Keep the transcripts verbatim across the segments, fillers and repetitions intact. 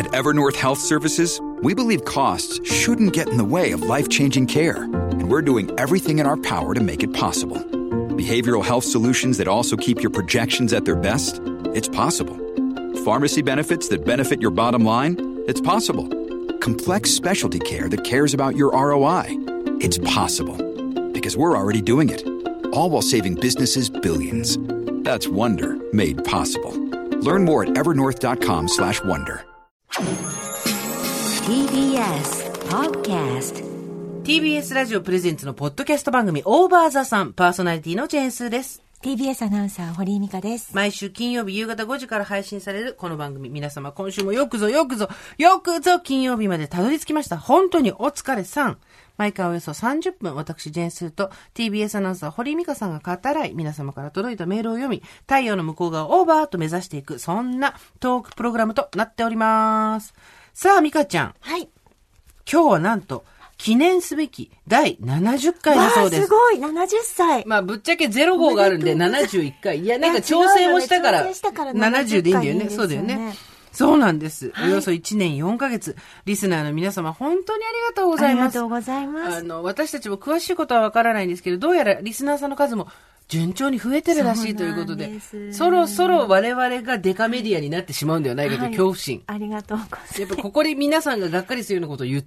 At Evernorth Health Services, we believe costs shouldn't get in the way of life-changing care, and we're doing everything in our power to make it possible. Behavioral health solutions that also keep your projections at their best? It's possible. Pharmacy benefits that benefit your bottom line? It's possible. Complex specialty care that cares about your R O I? It's possible. Because we're already doing it. All while saving businesses billions. That's Wonder made possible. Learn more at evernorth.com slash wonder. ティービーエス Podcast。 ティービーエス ラジオプレゼンツのポッドキャスト番組オーバーザさん、パーソナリティのジェーンスーです。 ティービーエス アナウンサー堀井美香です。 毎週金曜日夕方ごじから配信されるこの番組、皆様今週もよくぞよくぞよくぞ金曜日までたどり着きました。本当にお疲れさん。毎回およそさんじゅっぷん、私ジェーンスーと ティービーエス アナウンサー堀井美香さんが語らい、皆様から届いたメールを読み、太陽の向こう側をオーバーと目指していく、そんなトークプログラムとなっております。さあ美香ちゃん、 はい、 今日はなんと記念すべきだいななじゅっかいだそうです。 わあ、すごい、ななじゅっさい。 まあぶっちゃけゼロ号があるんでななじゅういっかい。いやなんか調整もしたからななじゅうでいいんだよね。そうだよね。そうなんです。およそいちねんよんかげつ、リスナーの皆様本当にありがとうございます。 ありがとうございます。 あの、私たちも詳しいことはわからないんですけど、どうやらリスナーさんの数も順調に増えてるらしいということで、そ, でそろそろ我々がデカメディアになってしまうんではないかという恐怖心。 はい、ありがとうございます。 やっぱここで皆さんががっかりするようなことを言って、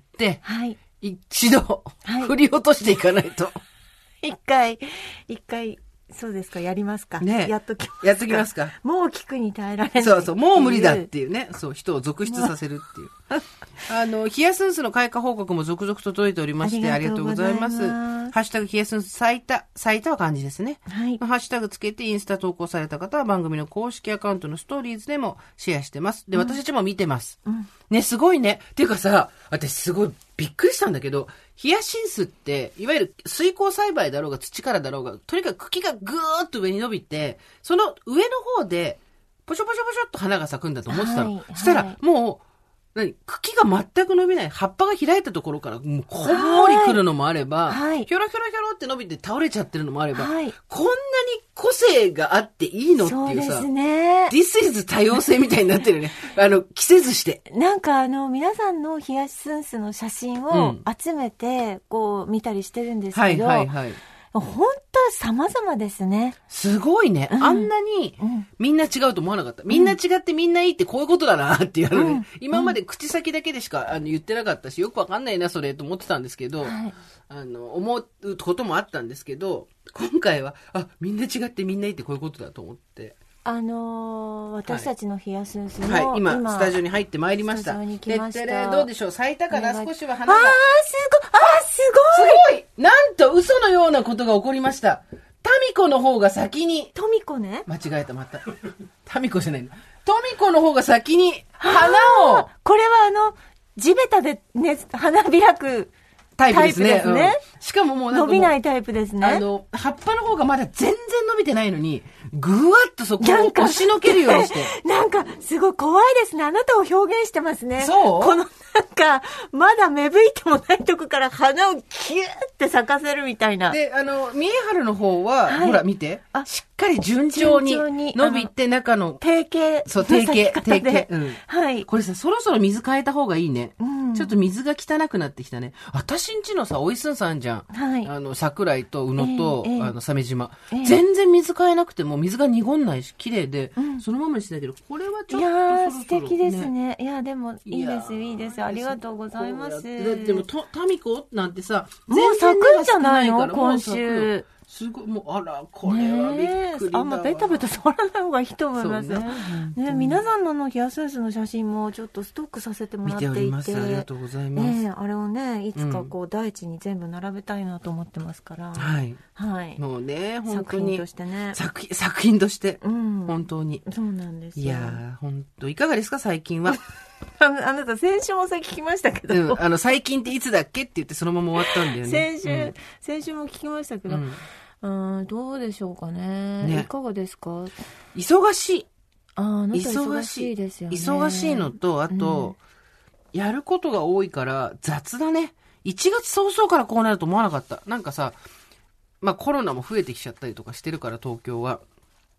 はい、 一度、はい、振り落としていかないと。 一回、一回、そうですか、やりますか。 ね、 やっときますか。 やっときますか。 もう聞くに耐えられない。 そうそう、もう無理だっていうね。そう、人を続出させるっていう。あの、ヒヤスンスの開花報告も続々と届いておりまして、ありがとうございます。ハッシュタグヒヤスンス最多、最多は漢字ですね。はい。ハッシュタグつけてインスタ投稿された方は番組の公式アカウントのストーリーズでもシェアしてます。で、私たちも見てます。うん、ね、すごいね。っていうかさ、私すごいびっくりしたんだけど、ヒヤシンスって、いわゆる水耕栽培だろうが土からだろうが、とにかく茎がぐーっと上に伸びて、その上の方で、ポショポショポショっと花が咲くんだと思ってたの。はい、そしたら、もう、何茎が全く伸びない、葉っぱが開いたところから、もうこんもり来るのもあれば、はい、ひょろひょろひょろって伸びて倒れちゃってるのもあれば、はい、こんなに個性があっていいのっていうさ、 そうですね。 This is 多様性みたいになってるね。あの、着せずして。 なんかあの、皆さんのヒヤシンスの写真を集めて、こう見たりしてるんですけど、はいはいはい。本当様々ですね。 すごいね。うん、あんなにみんな違うと思わなかった。みんな違ってみんないいってこういうことだなっていうのね、うん、今まで口先だけでしかあの言ってなかったし、よくわかんないなそれと思ってたんですけど、はい、あの思うこともあったんですけど、今回はあみんな違ってみんないいってこういうことだと思って。 あのー、私たちのヒヤスンスの、 はいはい、今, 今スタジオに入ってまいりました。スタジオに来ました。でどうでしょう、咲いたかな、少しは花が。 あーすごい、あーすごいすごい、なんと嘘のようなことが起こりました。タミコの方が先に、 トミコね、 間違えた、またタミコじゃないの、トミコの方が先に花を、 これはあの地べたでね花開くタイプですね。 ですね、 うん、しかももうなんかもう伸びないタイプですね。 あの葉っぱの方がまだ全然伸びてないのにぐわっとそこを押しのけるようにしてなんかすごい怖いですね。あなたを表現してますね。 そうこのなんかまだ芽吹いてもないとこから花をキューって咲かせるみたいな。 であの三重春の方は、はい、ほら見て、あしっかり順調に伸びて中の定型、 そう定型定型、うん、 はい。 これさそろそろ水変えた方がいいね、うん、ちょっと水が汚くなってきたね。私んちのさおいすんさんじゃん、はい、あの桜井と宇野と、えーえー、あの鮫島、えー、全然水変えなくても水が濁んないし綺麗で、うん、そのままにしてたけど、これはちょっとそろそろ、ね、 いやー素敵ですね。いやでもいいですよいいですよ、ありがとうございます。 だってもとタミコなんてさもう咲くんじゃないの今週。 すごいもうあらこれはびっくりだわ。 あんまベタベタ触らない方がいいと思います。ねね、皆さんののヒヤスンスの写真もちょっとストックさせてもらっていて、 見ております。ありがとうございます。 ね、あれをねいつかこう第一に全部並べたいなと思ってますから。 はいはい。 もうね本当に作品としてね作品作品として、うん、本当にそうなんですよ。 いや本当いかがですか最近は。 あなた先週もさ聞きましたけど、 うん、あの最近っていつだっけって言ってそのまま終わったんだよね。 先週、 うん、 先週も聞きましたけど、うんうん、どうでしょうか ね, ね。いかがですか。 忙しい。 ああなた忙しいですよね。 忙しいのとあと、うん、やることが多いから雑だね。いちがつ早々からこうなると思わなかった。なんかさ、まあコロナも増えてきちゃったりとかしてるから東京は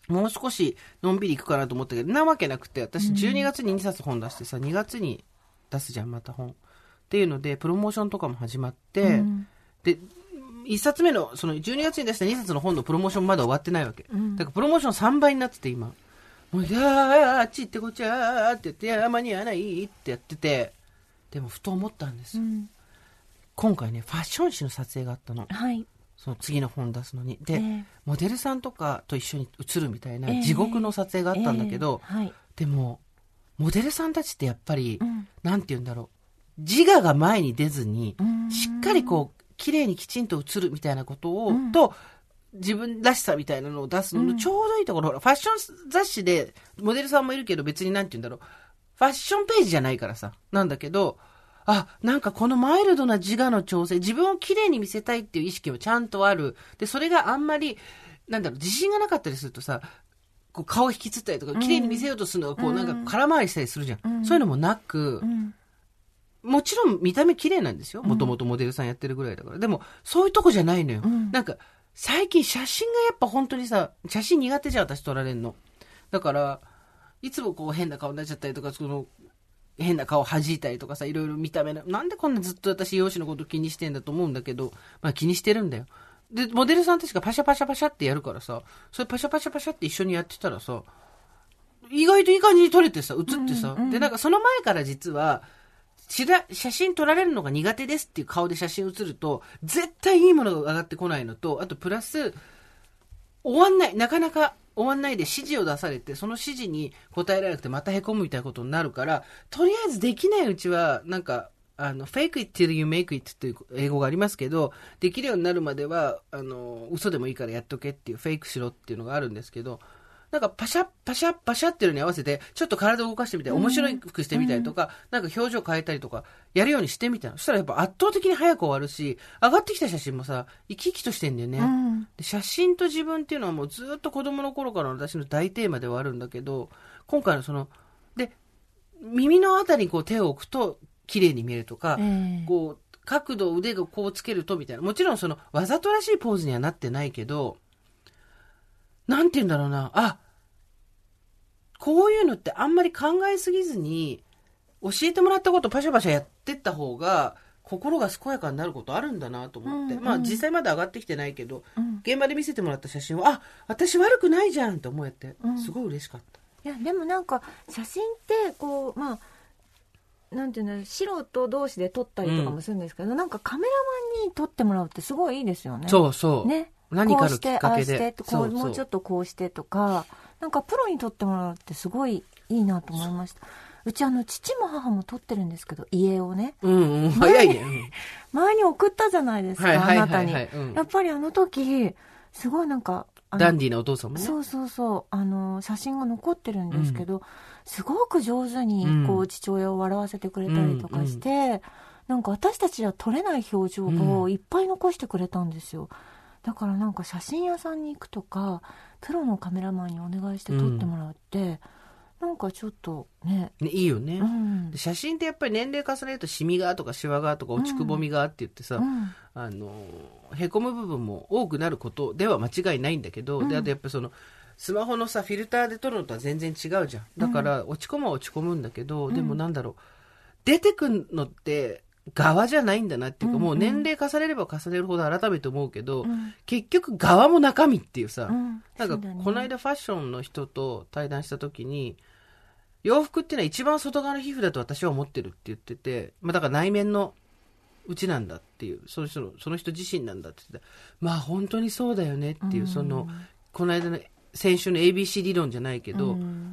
もう少しのんびり行くかなと思ったけど、なわけなくて、私じゅうにがつににさつ本出してさ、にがつに出すじゃん、また本。っていうので、プロモーションとかも始まって、うん、で、いっさつめの、そのじゅうにがつに出したにさつの本のプロモーションまだ終わってないわけ。うん、だからプロモーションさんばいになってて、今。もう、いやー、あっち行ってこっちゃーって言って、いやー、間に合わないってやってて、でもふと思ったんですよ。うん、今回ね、ファッション誌の撮影があったの。はい。その次の本出すのに。で、えー、モデルさんとかと一緒に写るみたいな地獄の撮影があったんだけど、えーえーはい、でも、モデルさんたちってやっぱり、うん、なんて言うんだろう。自我が前に出ずに、しっかりこう、綺麗にきちんと写るみたいなことを、うん、と、自分らしさみたいなのを出すののちょうどいいところ、うん、ほら、ファッション雑誌で、モデルさんもいるけど別になんて言うんだろう。ファッションページじゃないからさ。なんだけど、あ、なんかこのマイルドな自我の調整、自分を綺麗に見せたいっていう意識もちゃんとある。で、それがあんまり、なんだろう、自信がなかったりするとさ、こう顔引きつったりとか、綺麗に見せようとするのがこう、なんか空回りしたりするじゃん。うん、そういうのもなく、うん、もちろん見た目綺麗なんですよ。もともとモデルさんやってるぐらいだから。でも、そういうとこじゃないのよ。うん、なんか、最近写真がやっぱ本当にさ、写真苦手じゃん、私撮られんの。だから、いつもこう変な顔になっちゃったりとか、その、変な顔弾いたりとかさ、いろいろ見た目の、なんでこんなずっと私容姿のこと気にしてんだと思うんだけど、まあ気にしてるんだよ。で、モデルさんたちがパシャパシャパシャってやるからさ、それパシャパシャパシャって一緒にやってたらさ、意外といい感じに撮れてさ、写ってさ、うんうん、で、なんかその前から実は、写真撮られるのが苦手ですっていう顔で写真写ると、絶対いいものが上がってこないのと、あとプラス、終わんない、なかなか終わんないで指示を出されて、その指示に答えられなくてまたへこむみたいなことになるから、とりあえずできないうちは、なんか、あの、fake it till you make it っていう英語がありますけど、できるようになるまでは、あの、嘘でもいいからやっとけっていう、フェイクしろっていうのがあるんですけど、なんかパシャッパシャッパシャッっていうのに合わせて、ちょっと体を動かしてみたり、面白くしてみたりとか、うん、なんか表情変えたりとか、やるようにしてみたら、そしたらやっぱ圧倒的に早く終わるし、上がってきた写真もさ、生き生きとしてんだよね。うん、で写真と自分っていうのはもうずっと子供の頃からの私の大テーマではあるんだけど、今回のその、で、耳のあたりにこう手を置くと綺麗に見えるとか、えー、こう、角度腕がこうつけるとみたいな。もちろんその、わざとらしいポーズにはなってないけど、なんて言うんだろうな。あ、こういうのってあんまり考えすぎずに、教えてもらったことパシャパシャやってった方が、心が健やかになることあるんだなと思って。うんうん、まあ実際まだ上がってきてないけど、うん、現場で見せてもらった写真は、あ、私悪くないじゃんって思えて、すごい嬉しかった。 うん、いや、でもなんか、写真って、こう、まあ、なんていうの、素人同士で撮ったりとかもするんですけど、うん、なんかカメラマンに撮ってもらうってすごいいいですよね。 そうそう。 ね。何かのきっかけで。こうして、ああして、こう、もうちょっとこうしてとか、なんかプロに撮ってもらうってすごいいいなと思いました。うちあの、父も母も撮ってるんですけど、家をね。 うんうん、早いね。 前に送ったじゃないですか、はいはいはいはい、あなたに、うん。やっぱりあの時、すごいなんか、 ダンディーなお父さんもね。 そうそうそう。あの、写真が残ってるんですけど、うん、すごく上手に、こう、父親を笑わせてくれたりとかして、うんうん、なんか私たちは撮れない表情をいっぱい残してくれたんですよ。だからなんか写真屋さんに行くとか、プロのカメラマンにお願いして撮ってもらうって、うん、なんかちょっと ね, ねいいよね、うん、写真ってやっぱり年齢重ねるとシミがとかシワがとか落ちくぼみがって言ってさ、うん、あのへこむ部分も多くなることでは間違いないんだけど、うん、であとやっぱりそのスマホのさフィルターで撮るのとは全然違うじゃん。だから落ち込むは落ち込むんだけど、うん、でもなんだろう、出てくんのって側じゃないんだなっていうか、うんうん、もう年齢重ねれば重ねるほど改めて思うけど、うん、結局側も中身っていうさ、うん、なんかこの間ファッションの人と対談した時に、洋服っていうのは一番外側の皮膚だと私は思ってるって言ってて、まあだから内面のうちなんだっていう、その人のその人自身なんだって言って、まあ本当にそうだよねっていう、うん、そのこの間の先週の エービーシー 理論じゃないけど、うん、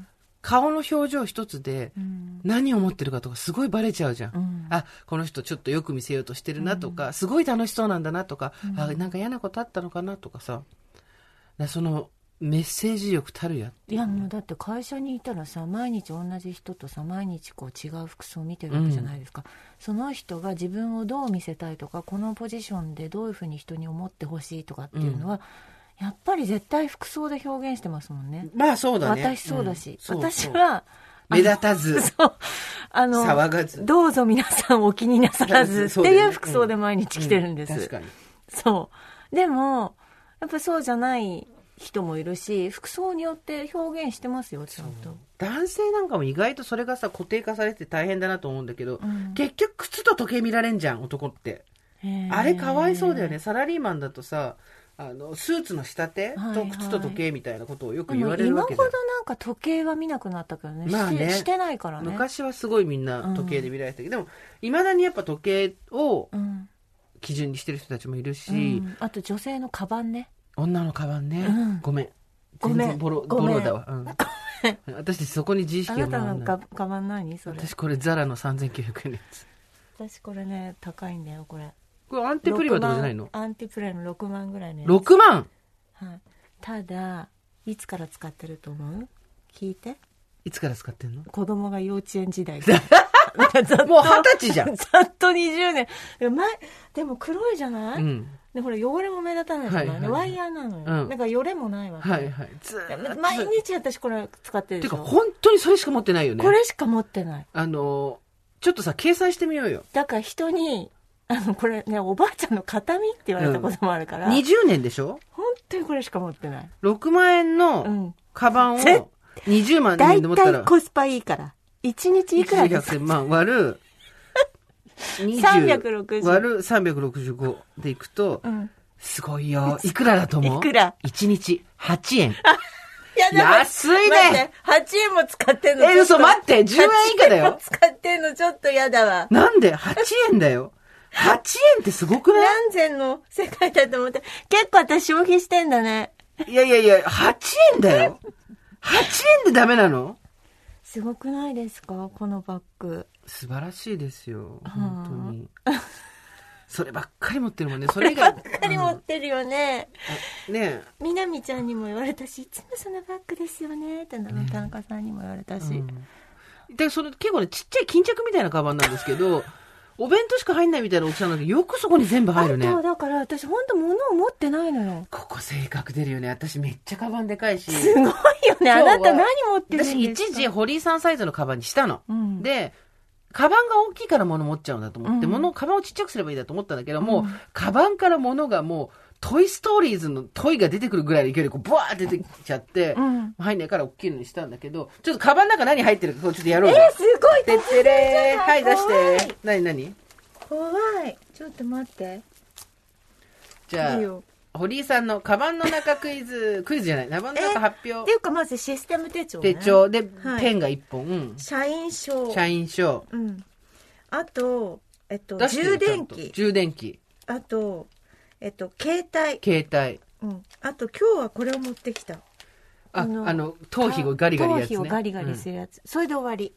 顔の表情一つで何を思ってるかとかすごいバレちゃうじゃん、うん、あ、この人ちょっとよく見せようとしてるなとか、うん、すごい楽しそうなんだなとか、うん、あ、なんか嫌なことあったのかなとかさ、だそのメッセージ力たるやっていう、ね、いやもうだって会社にいたらさ、毎日同じ人とさ、毎日こう違う服装を見てるわけじゃないですか、うん、その人が自分をどう見せたいとか、このポジションでどういうふうに人に思ってほしいとかっていうのは、うん、やっぱり絶対服装で表現してますもんね。 まあそうだね。 私そうだし、うん、そうそう、私は目立たず、 そう、あの、 騒がず、 どうぞ皆さんお気になさらずっていう服装で毎日着てるんです。 うんうん、確かに。 そう。でも、やっぱそうじゃない人もいるし、服装によって表現してますよ、ちゃんと。 男性なんかも意外とそれがさ、固定化されて大変だなと思うんだけど、 うん、 結局靴と時計見られんじゃん、男って。あれかわいそうだよね。サラリーマンだとさ、あのスーツの仕立てと靴と時計みたいなことをよく言われるわけじゃん。 今ほどなんか時計は見なくなったけどね。 まあね、 して、してないからね。 昔はすごいみんな時計で見られてたけど、うん、でもいまだにやっぱ時計を基準にしてる人たちもいるし、うんうん、あと女性のカバンね。 女のカバンね、うん、ごめんごめんボロボロだわ、うん、私そこに自意識があなたのカカバン何それ。 私これザラのさんぜんきゅうひゃくえんのやつ。 私これね高いんだよこれ。 これアンテプリマとかじゃないの？ アンテプリマのろくまんぐらいのやつ。 ろくまん、 はい、ただいつから使ってると思う？聞いて。 いつから使ってんの？ 子供が幼稚園時代もう二十歳じゃん。 ざっとにじゅうねん。前でも黒いじゃない、うん、でほら汚れも目立たないじゃない、はいはい、ワイヤーなのよ、うん、だからよれもないわけ、 はいはい、ず毎日私これ使ってるでしょ。 てか本当にそれしか持ってないよね。 これしか持ってない。 あのちょっとさ計算してみようよ。 だから人にあのこれねおばあちゃんの形見って言われたこともあるから、 うん、にじゅうねんでしょ。 本当にこれしか持ってない。 ろくまんえんのカバンをにじゅうまん円で持ったらだいたいコスパいいからいちにちいくらですか。 いちにちひゃくせんまん割るさんびゃくろくじゅう割るさんびゃくろくじゅうごでいくと、うん、すごいよ。いくらだと思う？ いくら？ いちにちはちえん。 や安いね。 はちえんも使ってんの。 え、嘘待って。じゅうえん以下だよ。はちえんも使ってんのちょっとやだわ。 なんで ?はちえんだよ。はちえんってすごくない？ 何千の世界だと思って。結構私消費してんだね。 いやいやいや、はちえんだよ。はちえんでダメなの？ すごくないですかこのバッグ。 素晴らしいですよ。本当に。そればっかり持ってるもんね。それがばっかり持ってるよね。 うん、ねえ。 みなみちゃんにも言われたし、いつもそのバッグですよねって田中さんにも言われたし。うん、 でそれ結構ねちっちゃい巾着みたいなカバンなんですけど、お弁当しか入んないみたいな大きさなんだけど、よくそこに全部入るね。 あとだから私本当物を持ってないのよ。 ここ性格出るよね。私めっちゃカバンでかいし。 すごいよね。あなた何持ってるんですか？ 私一時堀井さんサイズのカバンにしたの。うん、で。カバンが大きいから物持っちゃうんだと思って、うん、物カバンをちっちゃくすればいいだと思ったんだけども、うん、カバンから物がもうトイストーリーズのトイが出てくるぐらいの勢いでこうブワーって出てきちゃって、うん、入んないから大きいのにしたんだけど、ちょっとカバンの中何入ってるかちょっとやろうよ。 えー、すごいてってれー。はい出して。何何？ 怖い。ちょっと待って。 じゃあいいよ。堀井さんのカバンの中クイズ、クイズじゃない、カバンの中発表。 っていうかまずシステム手帳ね。 手帳で、はい、ペンがいっぽん。 社員証。 社員証。 うん。あと、えっと、充電器。 充電器。 あと、えっと、携帯。 携帯。 うん。あと今日はこれを持ってきた。 あ、あの、あの頭皮をガリガリやつね。 頭皮をガリガリするやつ。うん、それで終わり。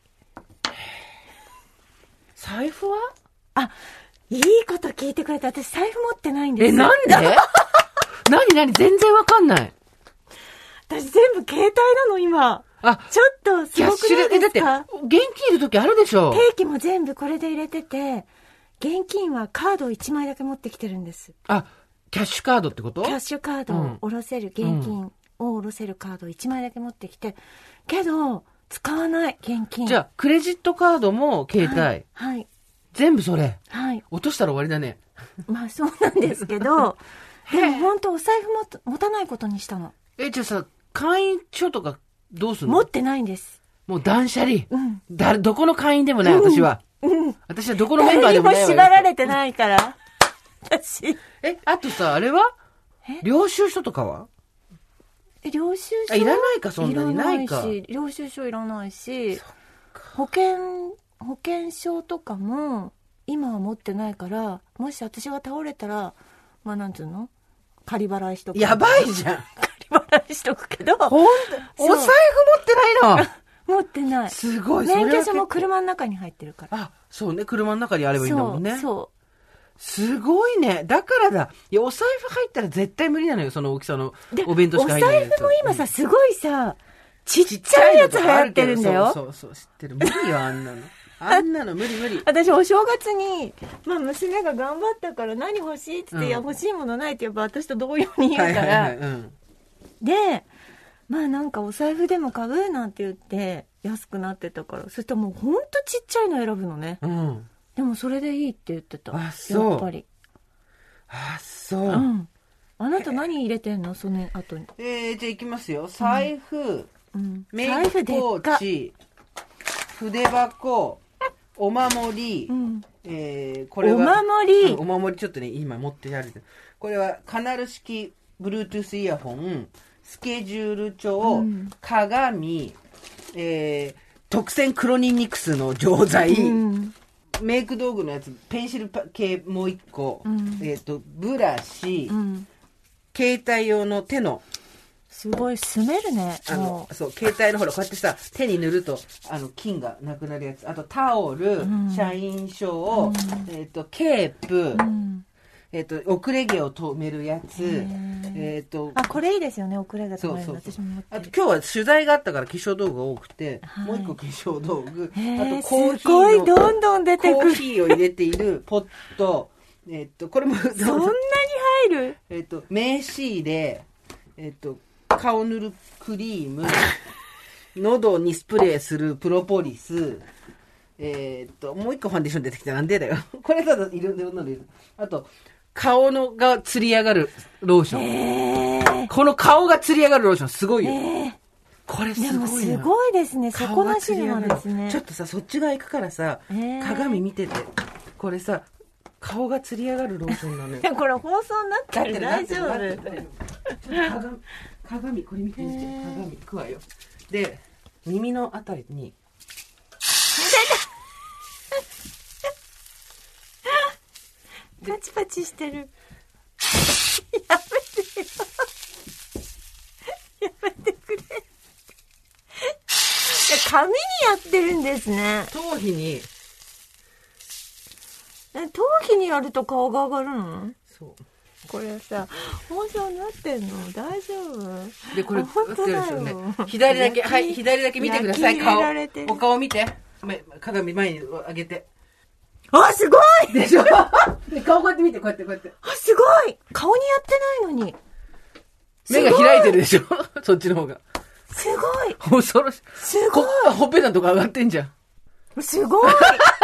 財布は？あ、 いいこと聞いてくれた。私財布持ってないんです。 え、なんで？何何全然わかんない。 私全部携帯なの今。あ、ちょっとすごくないですか？ だって現金いる時あるでしょ。 定期も全部これで入れてて、現金はカードをいちまいだけ持ってきてるんです。 あ、キャッシュカードってこと？ キャッシュカードを下ろせる、うん、現金を下ろせるカードをいちまいだけ持ってきて、けど使わない現金。 じゃあクレジットカードも携帯。はい。 はい、 全部それ。 はい。 落としたら終わりだね。 まあそうなんですけど、でも本当お財布も持たないことにしたの。 え、じゃあさ、会員証とかどうするの？ 持ってないんです。 もう断捨離。 うん。 だ、どこの会員でもない、私は。 うん。 私はどこのメンバーでもないわよ。 誰にも縛られてないから。私。 え、あとさ、あれは？領収書とかは？ え、領収書？ あ、いらないか、そんなにないか。 いらないし、領収書いらないし、保険、保険証とかも、今は持ってないから、もし私が倒れたら、まあなんていうの？仮払いしとく。 やばいじゃん。 仮払いしとくけど。 ほんと、お財布持ってないの？持ってない。 すごい。 免許証も車の中に入ってるから。 あ、そうね。車の中にあればいいんだもんね。 そう。そうすごいね。だからだ。いや、お財布入ったら絶対無理なのよ。その大きさのお弁当しか入んないやつ。 お財布も今さ、すごいさ、ちっちゃいやつ流行ってるんだよ。 そうそうそう、知ってる。無理よ、あんなの。あんなの無理無理。 私お正月に、まあ娘が頑張ったから何欲しいって言って、うん、いや欲しいものないってやっぱ私と同様に言うから、はいはいはい、うん、でまあなんかお財布でも買うなんて言って安くなってたから、そしたらもうほんとちっちゃいの選ぶのね、うん、でもそれでいいって言ってた。 あ、そう。 やっぱり。 あ、そう、うん、 あなた何入れてんのその後に。 えー、じゃあいきますよ。財布、 うん、 メイクポーチ、筆箱、お守り、うん、えー、これはお守り、 うん、お守りちょっとね、今持ってやる。これはカナル式 Bluetooth イヤホン、スケジュール帳、うん、鏡、えー、特選黒ニンニクスの錠剤、うん、メイク道具のやつ、ペンシル系もう一個、うん、えっと、ブラシ、うん、携帯用の手の、 すごい、住めるね。 あの、そう、携帯のほら、こうやってさ、手に塗ると、あの、菌がなくなるやつ。あと、タオル、うん、社員証、うん、えっと、ケープ、うん、えっと、遅れ毛を止めるやつ、えっと、 あ、これいいですよね、遅れ毛止めるの。 そうそうそう。 私も持ってる。 あと、今日は取材があったから化粧道具が多くて、はい、もう一個化粧道具、あと、コーヒーの、 すごい、どんどん出てくる。 コーヒーを入れているポット、えっと、これも、そんなに入るえっと、名刺入れ、えっと、顔塗るクリーム、喉にスプレーするプロポリス、えー、っと、もう一個ファンデーション出てきた。なんでだよ。これただいろんなのいる。あと、顔のがつり上がるローション。えー、この顔がつり上がるローションすごいよ。えー、これすごいな。でもすごいですね。底なしなんですね。 ちょっとさ、そっち側行くからさ、えー、鏡見てて。これさ、顔がつり上がるローションなのよ。 これ放送になったら大丈夫。 鏡鏡これ見てみて、鏡くわよ。で耳のあたりにパチパチしてる。やめてよやめてくれ。いや髪にやってるんですね。 頭皮に。 え、頭皮にやると顔が上がるの？ そう。 これさ、放送になってんの？大丈夫？ で、これ、 本当だよね。 左だけ、はい、左だけ見てください、顔。お顔見て。鏡前に上げて。 あ、すごいでしょで、顔こうやって見て、こうやって、こうやって。 あ、すごい顔にやってないのに。 目が開いてるでしょそっちの方が。 すごい恐ろしい。 すごいほっぺたとか上がってんじゃん。 すごい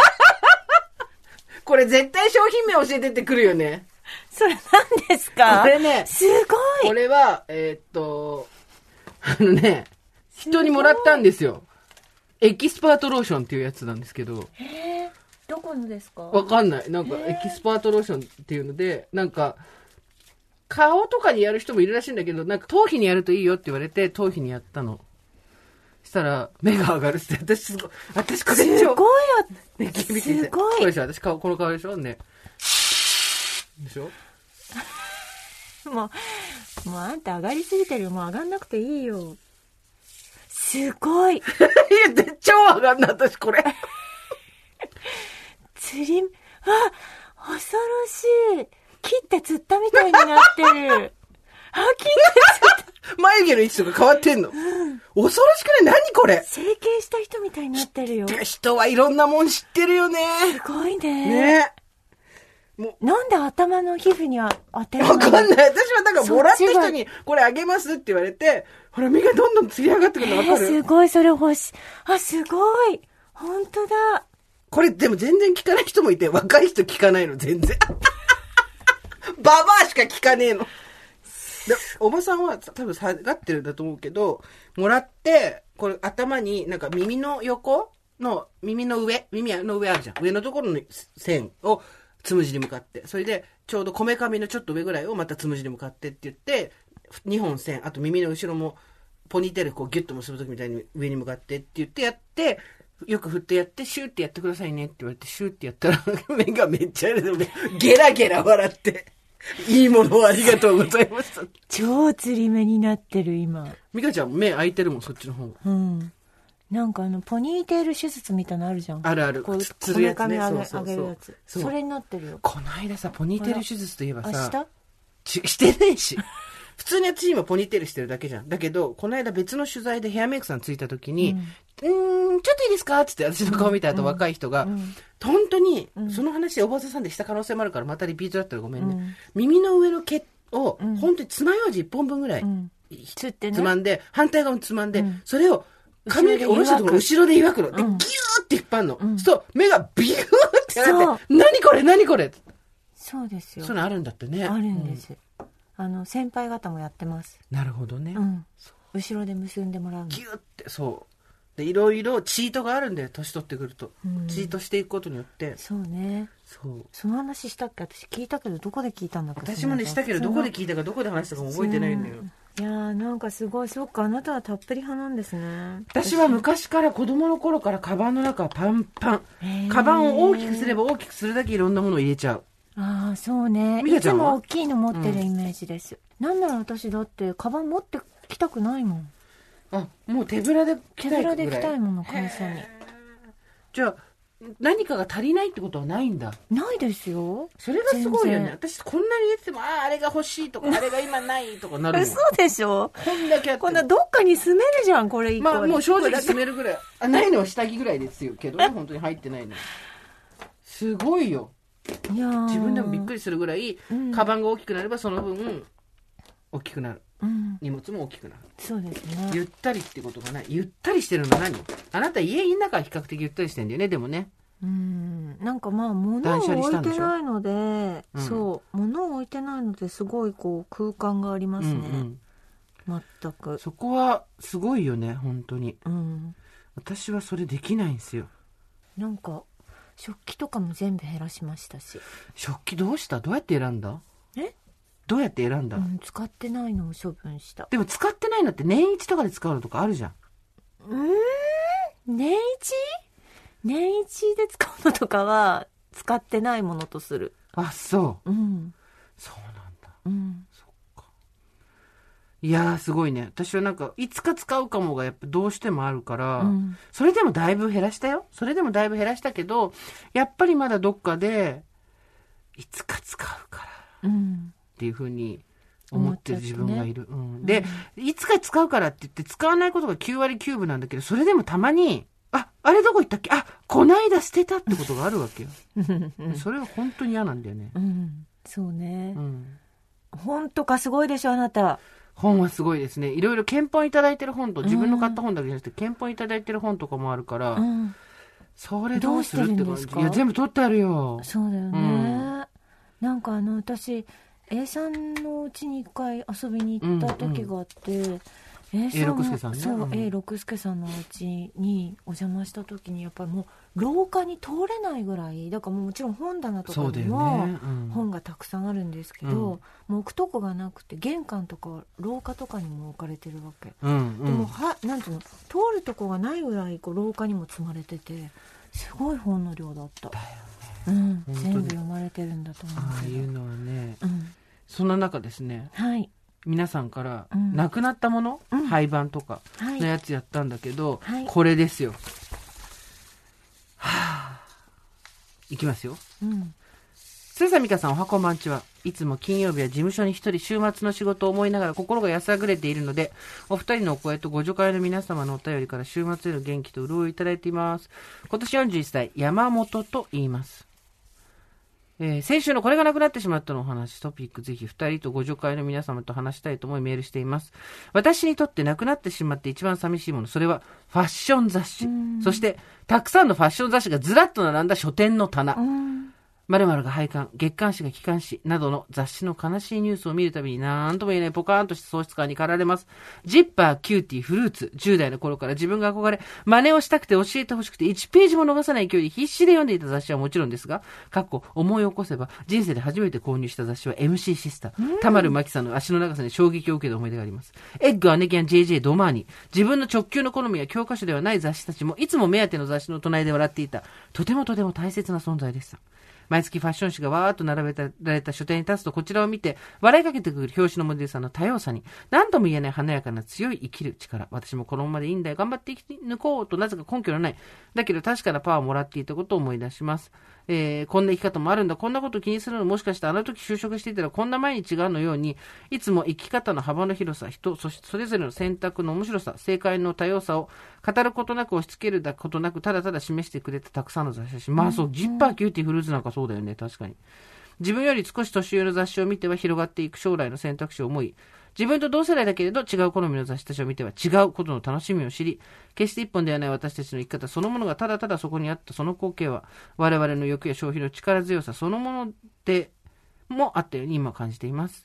これ絶対商品名教えてってくるよね。 それ何ですか？ これね、 すごい。 これは、えー、っと、あのね、人にもらったんですよ。エキスパートローションっていうやつなんですけど。 へー、どこのですか？ わかんない。なんか、エキスパートローションっていうので、なんか、顔とかにやる人もいるらしいんだけど、なんか頭皮にやるといいよって言われて、頭皮にやったの。したら、目が上がるって、私すごい、私これすごいよ。 ね、見てみて。 すごい。 これでしょ、私顔、この顔でしょね。でしょもう、もうあんた上がりすぎてるよ。もう上がんなくていいよ。すごい。いや、で、超上がんない、私これ。 釣り、あ、恐ろしい。切って釣ったみたいになってる。あ、切って釣った。 眉毛の位置とか変わってんの。うん、恐ろしくない？何これ？ 整形した人みたいになってるよ。 人はいろんなもん知ってるよね。 すごいね。 ね。 もうなんで頭の皮膚には当てるの？ わかんない。私はだからもらった人にこれあげますって言われて、ほら目がどんどんつり上がってくるのわかる？ すごい、それ欲しい。あ、すごい。本当だ。 これでも全然聞かない人もいて、若い人聞かないの全然。ババアしか聞かねえの。でおばさんは多分下がってるんだと思うけど、もらって、これ頭になんか耳の横の、耳の上、耳の上あるじゃん。上のところの線をつむじに向かって、それでちょうどこめかみのちょっと上ぐらいをまたつむじに向かってって言って、にほん線、あと耳の後ろもポニーテールこうギュッと結ぶときみたいに上に向かってって言ってやって、よく振ってやって、シューってやってくださいねって言われて、シューってやったら、目がめっちゃあれで、ゲラゲラ笑って、いいものをありがとうございました。 超釣り目になってる今。 ミカちゃん目開いてるもん、そっちの方が。 うん。なんかあの、ポニーテール手術みたいなのあるじゃん。 あるある。 こう、 つるやつね。 そうそうそう。上げるやつ。それになってるよ。 この間さ、ポニーテール手術といえばさ、 明日ちしてねえし。普通に私今ポニーテールしてるだけじゃん。だけど、この間別の取材でヘアメイクさんついた時に、うん、うーん、ちょっといいですかつって私の顔見た後、うん、若い人が、うん、本当に、うん、その話でおばさんでした可能性もあるからまたリピートだったらごめんね。うん、耳の上の毛を、うん、本当に爪楊枝いっぽんぶんぐらい、うん、つ, ってね、つまんで、反対側につまんで、うん、それを髪の毛下ろしたところ後ろでいわくの。で、ギューって引っ張るの。うん、そう、目がビューってなって、何これ何これそうですよ。 そういうのあるんだってね。 あるんです。うん、 あの先輩方もやってます。 なるほどね、 うん、後ろで結んでもらうの。 ギュッて、そうでいろいろチートがあるんだよ、年取ってくると、うん、チートしていくことによって。 そうね。 そうその話したっけ？私聞いたけどどこで聞いたんだっけ？ 私もねしたけどどこで聞いたかどこで話したかも覚えてないんだよ。 いやーなんかすごい。そっか、あなたはたっぷり派なんですね。 私は昔から子供の頃からカバンの中はパンパン。カバンを大きくすれば大きくするだけいろんなものを入れちゃう。 ああそうね。いつも大きいの持ってるイメージです、うん、なんなら私だってカバン持ってきたくないもん。 あ、もう手ぶらで来たいぐらい。 手ぶらで来たいもの、会社に。 じゃあ何かが足りないってことはないんだ。 ないですよ。 それがすごいよね。私こんなに言っても、あああれが欲しいとかあれが今ないとかなるもん。 嘘でしょ。 こんだけあって。 こんなどっかに住めるじゃん、これ一個。 まあもう正直住めるぐらい。あ、ないのは下着ぐらいですよけどね、本当に入ってないの。すごいよ。 いや自分でもびっくりするぐらい、うん、カバンが大きくなればその分大きくなる、うん、荷物も大きくなる。 そうですね。 ゆったりってことがない。ゆったりしてるの何？あなた家の中は比較的ゆったりしてんだよね。でもね、 うんなんかまあ物を置いてないので、うん、そう物を置いてないのですごいこう空間がありますね、うんうん、全く。 そこはすごいよね本当に、 うん、 私はそれできないんですよ。 なんか食器とかも全部減らしましたし。 食器どうした？どうやって選んだ？ えどうやって選んだ、 うん、使ってないのを処分した。 でも使ってないのって年一とかで使うのとかあるじゃん。 うーん年一年一で使うのとかは使ってないものとする。 あ、そう、 うん、 そうなんだ、 うん、 そっか。いやーすごいね。私はなんかいつか使うかもがやっぱどうしてもあるから、うん、それでもだいぶ減らしたよ。それでもだいぶ減らしたけどやっぱりまだどっかでいつか使うから、うんっていう風に思ってる自分がいる、ねうん、で、うん、いつか使うからって言って使わないことがきゅうわりきゅうぶなんだけど、それでもたまにあ、あれどこ行ったっけ、あ、こないだ捨てたってことがあるわけよそれは本当に嫌なんだよね、 うん、そうね、 うん、 本とかすごいでしょあなた。 本はすごいですね。いろいろ検本いただいてる本と自分の買った本だけじゃなくて、うん、検本いただいてる本とかもあるから、うん、それどうするって感じ。いや全部取ってあるよ。 そうだよね、うん、なんかあの私A さんのうちに一回遊びに行った時があって、うんうん、A さん A 六輔さんね、 そう、 うん、 A 六輔さんのお家にお邪魔した時にやっぱりもう廊下に通れないぐらいだから、もちろん本棚とかにも本がたくさんあるんですけど、うん、もう置くとこがなくて玄関とか廊下とかにも置かれてるわけ、 うんうん、 でもはなんていうの通るとこがないぐらいこう廊下にも積まれててすごい本の量だった。 だよね、うん、全部読まれてるんだと思うけど、 ああいうのはね、 うん、 そんな中ですね、 はい、 皆さんから、うん、なくなったもの、うん、廃盤とかのやつやったんだけど、 はい、 これですよ。はぁ、いきますよ。 うん。 鈴田美香さん、おはこんばんちは。いつも金曜日は事務所に一人週末の仕事を思いながら心が安らぐれているので、お二人のお声とご助会の皆様のお便りから週末への元気と潤いをいただいています。今年よんじゅういっさい、山本と言います。えー、先週のこれがなくなってしまったのお話トピック、ぜひ二人とご助会の皆様と話したいと思いメールしています。私にとってなくなってしまって一番寂しいもの、それはファッション雑誌、そしてたくさんのファッション雑誌がずらっと並んだ書店の棚、〇〇が廃刊、月刊誌が機関誌などの雑誌の悲しいニュースを見るたびになんとも言えないポカーンとした喪失感に駆られます。ジッパー、キューティー、フルーツ、じゅう代の頃から自分が憧れ、真似をしたくて教えてほしくていちページも逃さない勢いで必死で読んでいた雑誌はもちろんですが、かっこ思い起こせば人生で初めて購入した雑誌は エムシー シスター、田丸真紀さんの足の長さに衝撃を受けた思い出があります。エッグ、アネギャン、ジェイジェイ、ドマーニ、自分の直球の好みや教科書ではない雑誌たちもいつも目当ての雑誌の隣で笑っていた、とてもとても大切な存在でした。毎月ファッション誌がわーっと並べられた書店に立つと、こちらを見て笑いかけてくる表紙のモデルさんの多様さに何とも言えない華やかな強い生きる力、私もこのままでいいんだよ、頑張って生き抜こうとなぜか根拠のないだけど確かなパワーをもらっていたことを思い出します。えー、こんな生き方もあるんだ、こんなこと気にするの、もしかしてあの時就職していたらこんな毎日があるのように、いつも生き方の幅の広さ、人、そしてそれぞれの選択の面白さ、正解の多様さを語ることなく押し付けることなくただただ示してくれたたくさんの雑誌。まあそう、ジッパー、キューティー、フルーツなんかそうだよね、確かに。自分より少し年上の雑誌を見ては広がっていく将来の選択肢を思い、自分と同世代だけれど違う好みの雑誌たちを見ては違うことの楽しみを知り、決して一本ではない私たちの生き方そのものがただただそこにあったその光景は、我々の欲や消費の力強さそのものでもあったように今感じています。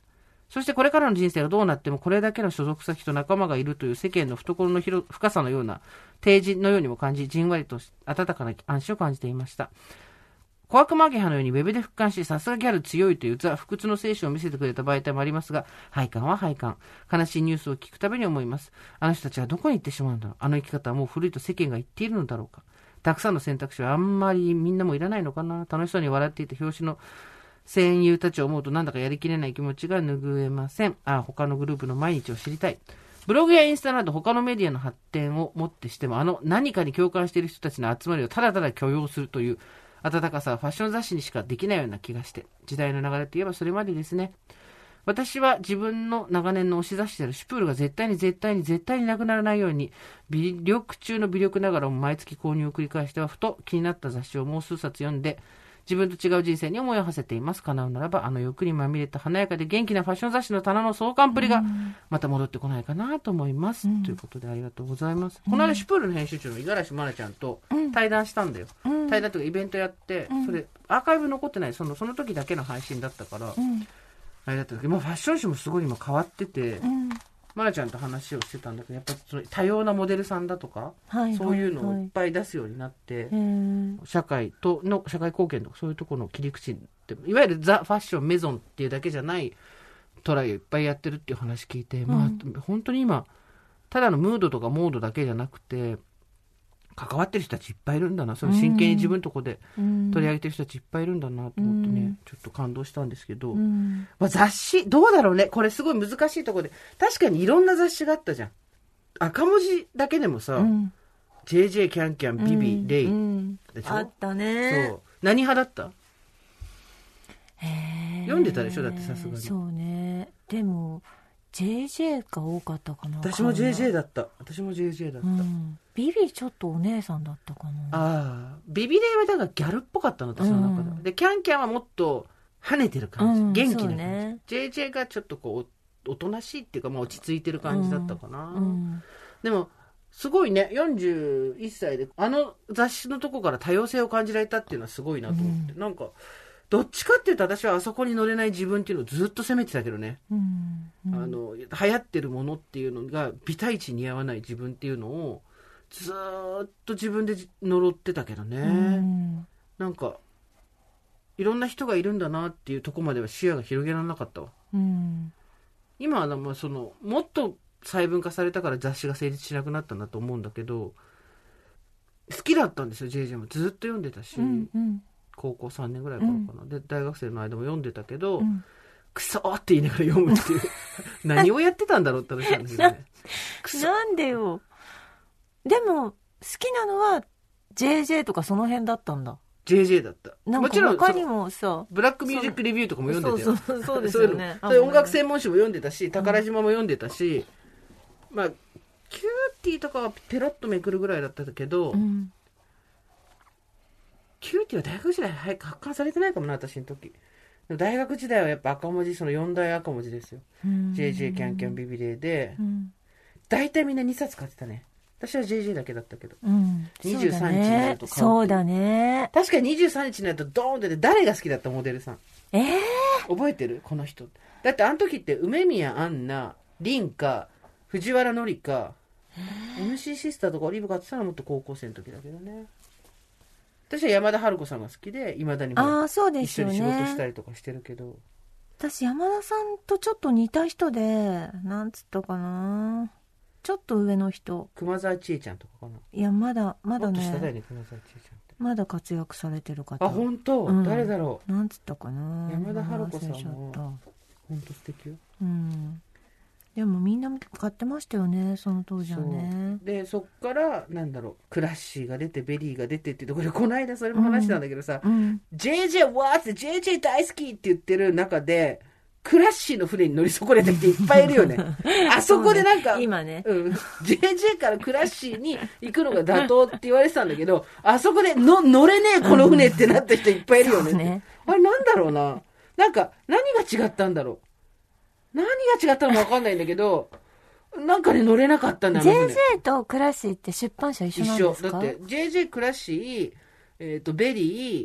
そしてこれからの人生がどうなってもこれだけの所属先と仲間がいるという世間の懐の広深さのような提示のようにも感じ、じんわりと温かな安心を感じていました。小悪魔ゲハのようにウェブで復刊し、さすがギャル強いというザ・不屈の精神を見せてくれた媒体もありますが、廃刊は廃刊。悲しいニュースを聞くたびに思います。あの人たちはどこに行ってしまうんだろう。あの生き方はもう古いと世間が言っているのだろうか。たくさんの選択肢はあんまりみんなもいらないのかな。楽しそうに笑っていた表紙の戦友たちを思うとなんだかやりきれない気持ちが拭えません。ああ、他のグループの毎日を知りたい。ブログやインスタなど他のメディアの発展をもってしても、あの何かに共感している人たちの集まりをただただ許容するという温かさはファッション雑誌にしかできないような気がして、時代の流れといえばそれまでですね。私は自分の長年の推し雑誌であるシュプールが絶対に絶対に絶対になくならないように、微力中の微力ながらも毎月購入を繰り返しては、ふと気になった雑誌をもう数冊読んで、自分と違う人生に思いを馳せています。叶うならば、あの欲にまみれた華やかで元気なファッション雑誌の棚の壮観ぶりがまた戻ってこないかなと思います。うん、ということでありがとうございます。うん、この間シュプールの編集長の五十嵐愛菜ちゃんと対談したんだよ。うん、対談というかイベントやって、うん、それアーカイブ残ってない、そのその時だけの配信だったから、うん、あれだったけど、まあ、ファッション誌もすごい今変わってて、うん、愛菜ちゃんと話をしてたんだけど、やっぱその多様なモデルさんだとか、はい、そういうのをいっぱい出すようになって、はいはい、社会との社会貢献とかそういうところの切り口って、いわゆるザ・ファッションメゾンっていうだけじゃないトライをいっぱいやってるっていう話聞いて、うん、まあ本当に今ただのムードとかモードだけじゃなくて関わってる人たちいっぱいいるんだな、その真剣に自分のとこで取り上げてる人たちいっぱいいるんだなと思ってね、うん、ちょっと感動したんですけど、うん、まあ、雑誌どうだろうね、これすごい難しいところで、確かにいろんな雑誌があったじゃん。赤文字だけでもさ、うん、ジェイジェイ キャンキャンビビ、うん、レイ、うん、でしょ。 あったね。 そう、何派だった？へー、読んでたでしょ、だってさすがに。 そうね。でも ジェイジェイ が多かったかな。 私も ジェイジェイ だった。私も ジェイジェイ だった、うん、 ビビちょっとお姉さんだったかな。 ああ、ビビレイはだからギャルっぽかったの、私の中で、うん、でキャンキャンはもっと跳ねてる感じ、うん、元気な感じ、ね、ジェイジェイ がちょっとこうおとなしいっていうか、まあ、落ち着いてる感じだったかな、うんうん、でもすごいね、よんじゅういっさいであの雑誌のとこから多様性を感じられたっていうのはすごいなと思って、うん、なんかどっちかっていうと私はあそこに乗れない自分っていうのをずっと責めてたけどね、うんうん、あの流行ってるものっていうのが美体値に合わない自分っていうのをずっと自分で呪ってたけどね、うん、なんかいろんな人がいるんだなっていうとこまでは視野が広げられなかったわ、うん、今はまあそのもっと細分化されたから雑誌が成立しなくなったんだと思うんだけど、好きだったんですよ ジェイジェイ もずっと読んでたし、うんうん、高校さんねんぐらいからかな、うん、で大学生の間も読んでたけど、うん、クソーって言いながら読むっていう何をやってたんだろうって話なんだけどねクソなんでよ。でも好きなのは ジェイジェイ とかその辺だったんだ。 ジェイジェイ だった。 なんか他にもさ、 ブラックミュージックレビューとかも読んでたよ。 そうそうそうですよねそういう音楽専門誌も読んでたし、宝島も読んでたし、うん、まあキューティーとかはペロッとめくるぐらいだったけど、うん、キューティーは大学時代発刊されてないかもな、私の時。大学時代はやっぱ赤文字、そのよん大赤文字ですよ。ジェイジェイ キャンキャンビビレイで、うん、大体みんなにさつ買ってたね。私は ジェイジェイ だけだったけど、うん、にじゅうさんにちになると買う。 そうだね。 確かににじゅうさんにちになるとドーンって誰が好きだったモデルさん。 えー、 覚えてるこの人。だってあの時って梅宮アンナ、凛花、藤原紀香、エムシー シスターとかオリーブ買ってたのはもっと高校生の時だけどね。私は山田春子さんが好きで、いまだにも一緒に仕事したりとかしてるけど。 私山田さんとちょっと似た人で、なんつったかな、ちょっと上の人。 熊沢千恵ちゃんとかかな。 いや、まだまだね。 もっと下だよね、熊沢千恵ちゃんって。 まだ活躍されてる方。 あ、本当、うん、誰だろう。 なんつったかな。 山田春子さんも本当素敵よ。 うん。でもみんな買ってましたよね、その当時はね。 でそっからなんだろう、クラッシーが出てベリーが出てっていうところで、この間それも話したんだけどさ、うんうん、ジェイジェイ わーって ジェイジェイ 大好きって言ってる中でクラッシーの船に乗り損ねた人いっぱいいるよねあそこでなんか、 ね、今ね、 うん、ジェイジェイ からクラッシーに行くのが妥当って言われてたんだけど、あそこでの乗れねえこの船ってなった人いっぱいいるよね、ね、あれなんだろうな、なんか何が違ったんだろう、何が違ったのか分かんないんだけど、なんかね乗れなかったんだよ。 ジェイジェイ とクラッシーって出版社一緒なんですか？ 一緒だって ジェイジェイ クラッシー、えー、とベリー、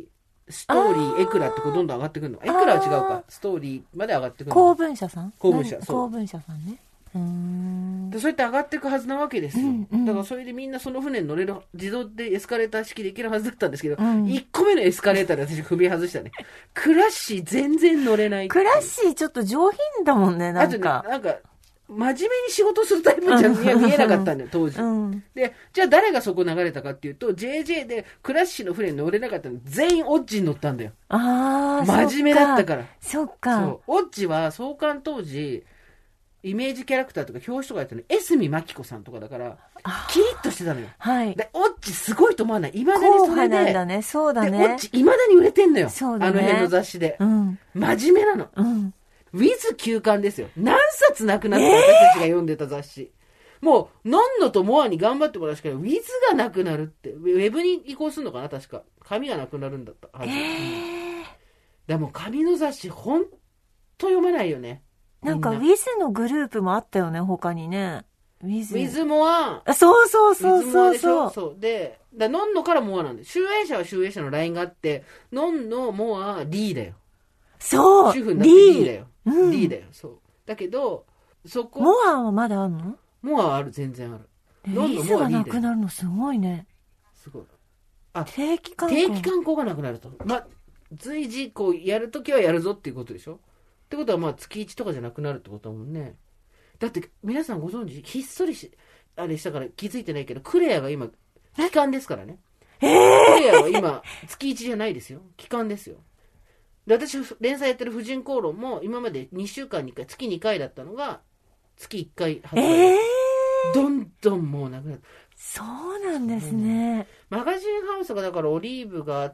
ストーリー、エクラってこうどんどん上がってくるの。エクラは違うか。ストーリーまで上がってくるの。 公文社さん公文社、そう。 公文社さんね。うーん。 でそうやって上がっていくはずなわけですよ、 うんうん、 だからそれでみんなその船に乗れる、自動でエスカレーター式で行けるはずだったんですけど、 うん、 いっこめのエスカレーターで私踏み外したね。クラッシー全然乗れない。 クラッシーちょっと上品だもんね、なんか。 あとね、なんか、真面目に仕事するタイプじゃ見えなかったんだよ、当時、 うん。 で、じゃあ誰がそこ流れたかっていうと、ジェージェー でクラッシーの船に乗れなかったの全員オッジに乗ったんだよ。 ああ、 真面目だったから。 そっか。 そう。オッジは創刊当時、イメージキャラクターとか表紙とかやったの江角真紀子さんとかだから、キリッとしてたのよ。 はい。 で、オッジすごいと思わない。いまだにそれで。 なんだね、そうだね。 で、オッジいまだに売れてんのよ。 そうだね。 あの辺の雑誌で。 うん。 真面目なの。 うん。 ウィズ休刊ですよ。何冊なくなった私たちが読んでた雑誌。えー、もう、ノンノとモアに頑張ってもらうしかない。ウィズがなくなるって。ウェブに移行するのかな確か。紙がなくなるんだったはず。えー、でも紙の雑誌ほんと読まないよね。 なんかウィズのグループもあったよね、他にね。ウィズ。 ウィズモア。 あ、そうそうそうそうそう。 そう。で、だノンノからモアなんで。集英社は集英社のラインがあって、ノンノ、モア、リーだよ。 そう。 主婦になってリーだよ。 うん、 リーだよ。そう。だけど、そこ。 モアはまだあるの？ モアはある、全然ある。 ノンノ、モア、リーだよ。ウィズがなくなるのすごいね。 すごい。あ、 定期刊行。 定期刊行がなくなると。ま、随時こうやるときはやるぞっていうことでしょ？ってことはまあ月いちとかじゃなくなるってことだもんね。だって皆さんご存知、ひっそりしあれしたから気づいてないけど、クレアが今期間ですからね。 えー、 クレアは今月いちじゃないですよ。期間ですよ。で私連載やってる婦人公論も今までにしゅうかんにいっかい、月にかいだったのが月いっかい発売、えー、どんどんもうなくなる。 そうなんですね。 マガジンハウスがだからオリーブがあって、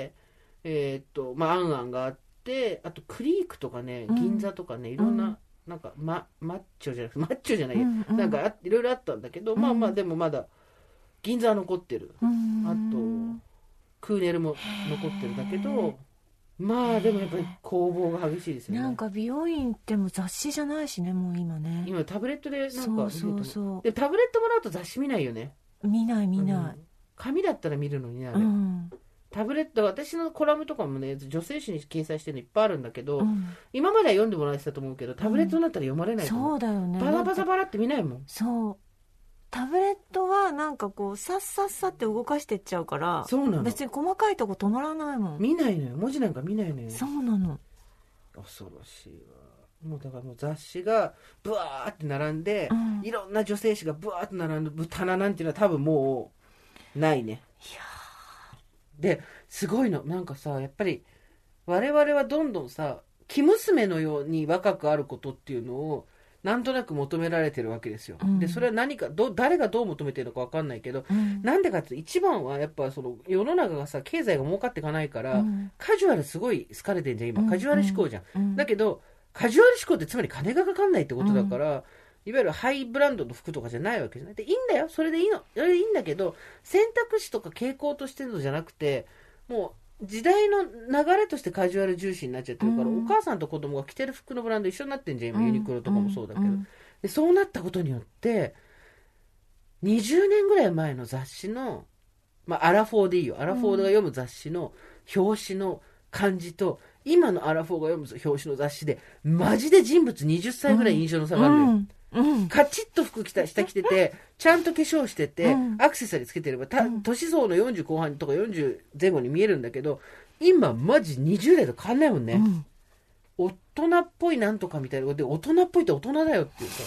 えー、っとまあアンアンがあって。であとクリークとかね、銀座とかね、いろんな、うん、なんか、ま、マッチョじゃなくてマッチョじゃないよ、うんうん、なんかいろいろあったんだけど、うん、まあまあでもまだ銀座は残ってる、うん、あとクーネルも残ってるだけど、まあでもやっぱり攻防が激しいですよね。 なんか美容院っても雑誌じゃないしね、もう今ね。 今タブレットでなんかそうそうそう。 でタブレットもらうと雑誌見ないよね。 見ない見ない、うん、 紙だったら見るのにねあれ、うん、タブレット、私のコラムとかもね、女性誌に掲載してるのいっぱいあるんだけど、うん、今までは読んでもらえてたと思うけど、タブレットになったら読まれないと思う、 うん、そうだよね。 バラバラバラって見ないもん。 そう。タブレットはなんかこう、さっさっさって動かしてっちゃうから、 そうなの。 別に細かいとこ止まらないもん。 見ないのよ。文字なんか見ないのよ。 そうなの。 恐ろしいわ。もうだからもう雑誌がブワーって並んで、うん、いろんな女性誌がブワーって並んで、棚なんていうのは多分もう、ないね。 いやですごいのなんかさやっぱり我々はどんどんさ生娘のように若くあることっていうのをなんとなく求められてるわけですよ、うん、でそれは何かど誰がどう求めてるのか分かんないけど、うん、なんでかって一番はやっぱその世の中がさ経済が儲かっていかないから、うん、カジュアルすごい好かれてんじゃん今、うん、カジュアル志向じゃん、うん、だけどカジュアル志向ってつまり金がかかんないってことだから、うんいわゆるハイブランドの服とかじゃないわけじゃない。でいいんだよ。それでいいの。それでいいんだけど、選択肢とか傾向としてのじゃなくて、もう時代の流れとしてカジュアル重視になっちゃってるから、うん、お母さんと子供が着てる服のブランド一緒になってんじゃん。今、ユニクロとかもそうだけど、うん、で。そうなったことによって、にじゅうねんぐらい前の雑誌の、まあ、アラフォーでいいよ。アラフォーが読む雑誌の表紙の感じと、今のアラフォーが読む表紙の雑誌で、マジで人物はたちぐらい印象の差があるのよ。うんうんうん、カチッと服着た下着ててちゃんと化粧してて、うん、アクセサリーつけてればた年相のよんじゅう後半とかよんじゅうぜん後に見えるんだけど今マジにじゅう代と変わんないもんね、うん、大人っぽいなんとかみたいなで大人っぽいって大人だよっていうさ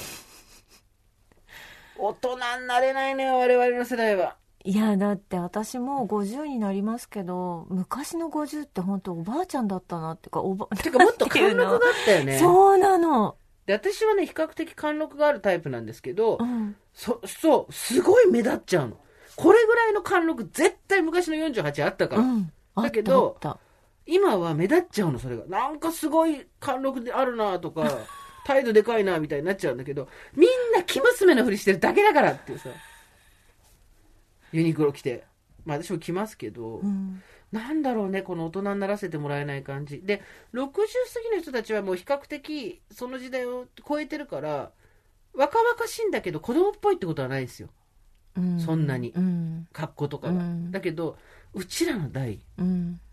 大人になれないのよ我々の世代は。 いやだって私もごじゅうになりますけど昔のごじゅうって本当おばあちゃんだったなってかおばてかもっと貫禄だったよね。 そうなの。 で私はね比較的貫禄があるタイプなんですけど、うん、そそうすごい目立っちゃうの。これぐらいの貫禄絶対昔のよんじゅうはちあったから、うん、だけど今は目立っちゃうの。それがなんかすごい貫禄であるなとか態度でかいなみたいになっちゃうんだけどみんな生娘のふりしてるだけだからっていうさユニクロ着てまあ私も着ますけど、うんなんだろうねこの大人にならせてもらえない感じでろくじゅう過ぎの人たちはもう比較的その時代を超えてるから若々しいんだけど子供っぽいってことはないですよ、うん、そんなに、うん、格好とかが、うん、だけどうちらの代、うん、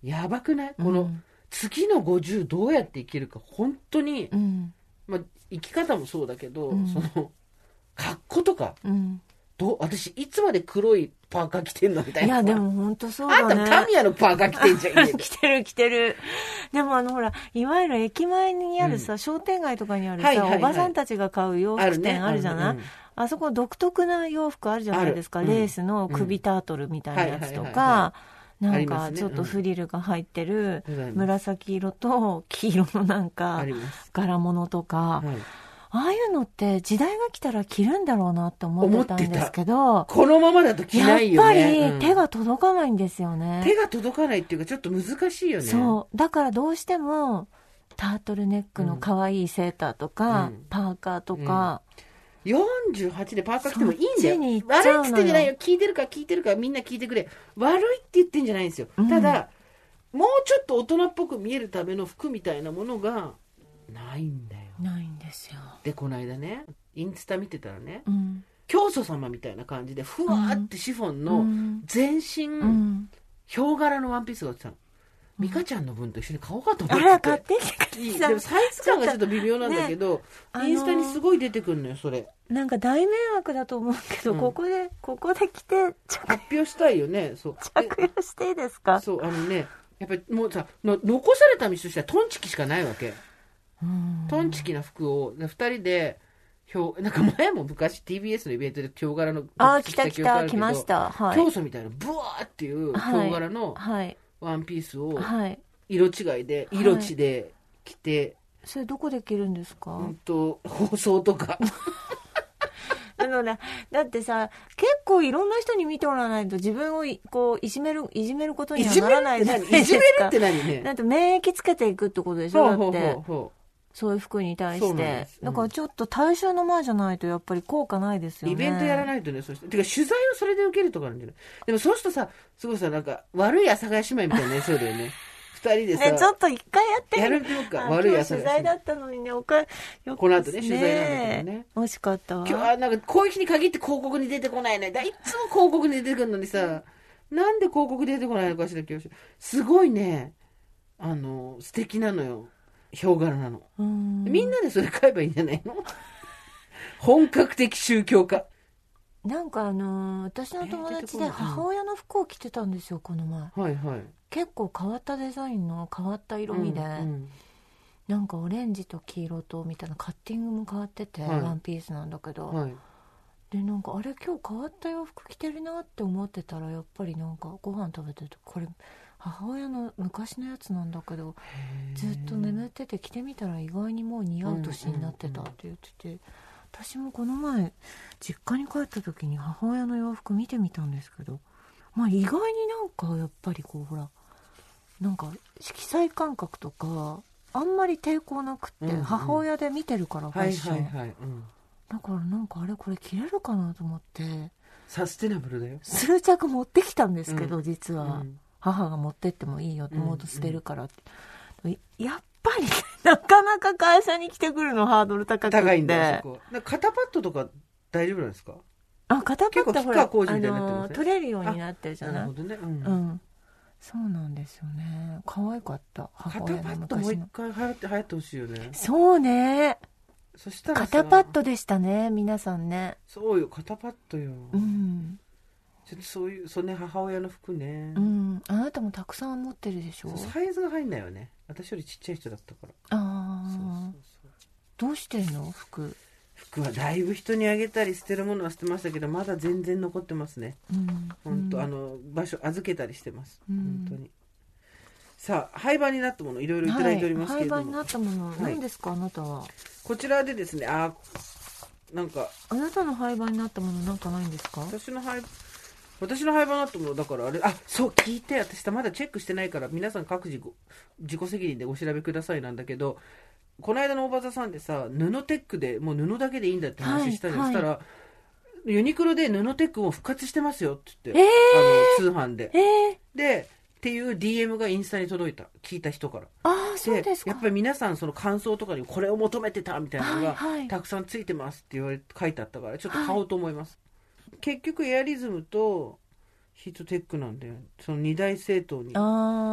やばくない？この、うん、次のごじゅうどうやって生きるか本当に、うん、まあ、生き方もそうだけど、うん、その格好とか、うん、どう私いつまで黒いパーカー着てんのみたいな。 いやでも本当そうだね。 あんたタミヤのパーカー着てんじゃん。 着てる着てる。でもあのほらいわゆる駅前にあるさ、うん、商店街とかにあるさ、はいはいはい、おばさんたちが買う洋服店あるじゃない？あるね、あ, あそこ独特な洋服あるじゃないですか。レースの首タートルみたいなやつとか。なんかちょっとフリルが入ってる紫色と黄色のなんか柄物とか、はい、ああいうのって時代が来たら着るんだろうなって思ってたんですけど、 このままだと着ないよね。 やっぱり手が届かないんですよね、 うん、手が届かないっていうかちょっと難しいよね。 そうだからどうしてもタートルネックの可愛いセーターとか、うん、パーカーとか、 うん、よんじゅうはちでパーカー着てもいいんだよ。悪いって言ってんじゃないよ。聞いてるか聞いてるかみんな聞いてくれ。悪いって言ってんじゃないんですよ、うん、ただもうちょっと大人っぽく見えるための服みたいなものがないんだよ。 ないんですよ。 でこの間ねインスタ見てたらね、うん、教祖様みたいな感じでふわーってシフォンの全身、うん、ヒョウ柄のワンピースが売ってたの。ミカちゃんの分と一緒に買おうかと思ってて。 あら買ってきて。 でもサイズ感がちょっと微妙なんだけど、ね、インスタにすごい出てくるのよそれ。 なんか大迷惑だと思うけど、うん、ここでここで着て発表したいよね。そう着用していいですか？ そうあのねやっぱりもうさの残された道としてはトンチキしかないわけ。うんトンチキな服をふたりで表なんか前も昔 ティービーエス のイベントでヒョウ柄のあ来た来た来ました。はい。 教祖みたいなブワーっていうヒョウ柄の、はいはいワンピースを色違いで、はい、色地で着て、はい、 それどこで着るんですか？ うんと放送とかあのね、だってさ結構いろんな人に見てもらわないと自分をこういじめるいじめることにはならないじゃないですか。 いじめるって何ね。 だって免疫つけていくってことでしょ。だってほうほうほうほうそういう服に対して、うん、だからちょっと大衆の前じゃないとやっぱり効果ないですよね。 イベントやらないとね。そしててか取材をそれで受けるとかなんじゃない。でもそうするとさすごいさなんか悪い阿佐ヶ谷姉妹みたいなねそうだよね。二人でさねちょっと一回やってやるみようか。悪い阿佐ヶ谷姉妹。 取材だったのにねおかよこの後ね取材なんだけどね。 惜しかったわ。 今日はなんかこういう日に限って広告に出てこないのよ。いつも広告に出てくるのにさなんで広告に出てこないのかしら今日。すごいねあの素敵なのよ。ヒョウ柄なの。みんなでそれ買えばいいんじゃないの？本格的宗教家。 なんかあのー、私の友達で母親の服を着てたんですよこの前。はいはい。結構変わったデザインの変わった色味で、うんうん、なんかオレンジと黄色とみたいなカッティングも変わってて、はい、ワンピースなんだけど、はい、でなんかあれ今日変わった洋服着てるなって思ってたらやっぱりなんかご飯食べてるとこれ母親の昔のやつなんだけどずっと眠ってて着てみたら意外にもう似合う年になってたって言ってて、うんうんうん、私もこの前実家に帰った時に母親の洋服見てみたんですけど、まあ意外になんかやっぱりこうほらなんか色彩感覚とかあんまり抵抗なくって、うんうん、母親で見てるからファッション、はいはいはいうん、だからなんかあれこれ着れるかなと思ってサステナブルだよ数着持ってきたんですけど、うん、実は、うん母が持ってってもいいよと思うと捨てるからって、うんうん、やっぱりなかなか会社に来てくるのハードル高くて高いんだそこ肩パッドとか大丈夫なんですか？ あ肩パッドほら、あのー、取れるようになってるじゃない。なるほどね、うんうん、そうなんですよね。可愛かった母親の昔の肩パッドもう一回流行って流行ってほしいよね。 そうねそしたら肩パッドでしたね皆さんね。 そうよ肩パッドよ、うんちょっとそういうその、ね、母親の服ね、 うん、あなたもたくさん持ってるでしょ。 サイズが入んないよね私よりちっちゃい人だったから。ああそうそうそうどうしてんの服服はだいぶ人にあげたり捨てるものは捨てましたけどまだ全然残ってますね、うん、本当、うん、あの場所預けたりしてます、うん、本当に。さあ廃盤になったものいろいろいただいておりますけれども、 はい、廃盤になったもの、はい、何ですかあなたは。 こちらでですねあなんかあなたの廃盤になったものなんかないんですか。 私の廃私の廃盤だったものだからあれあそう聞いて私まだチェックしてないから皆さん各自自己責任でご調べくださいなんだけどこの間の大場座さんでさ布テックでもう布だけでいいんだって話したじゃん、はい、したら、はい、ユニクロで布テックも復活してますよって言って、えー、あの通販で、えー、でっていう ディーエム がインスタに届いた聞いた人から。 ああそうですか。 やっぱり皆さんその感想とかにこれを求めてたみたいなのが、はいはい、たくさんついてますって言われ書いてあったからちょっと買おうと思います、はい、結局エアリズムとヒートテックなんでその二大政党にや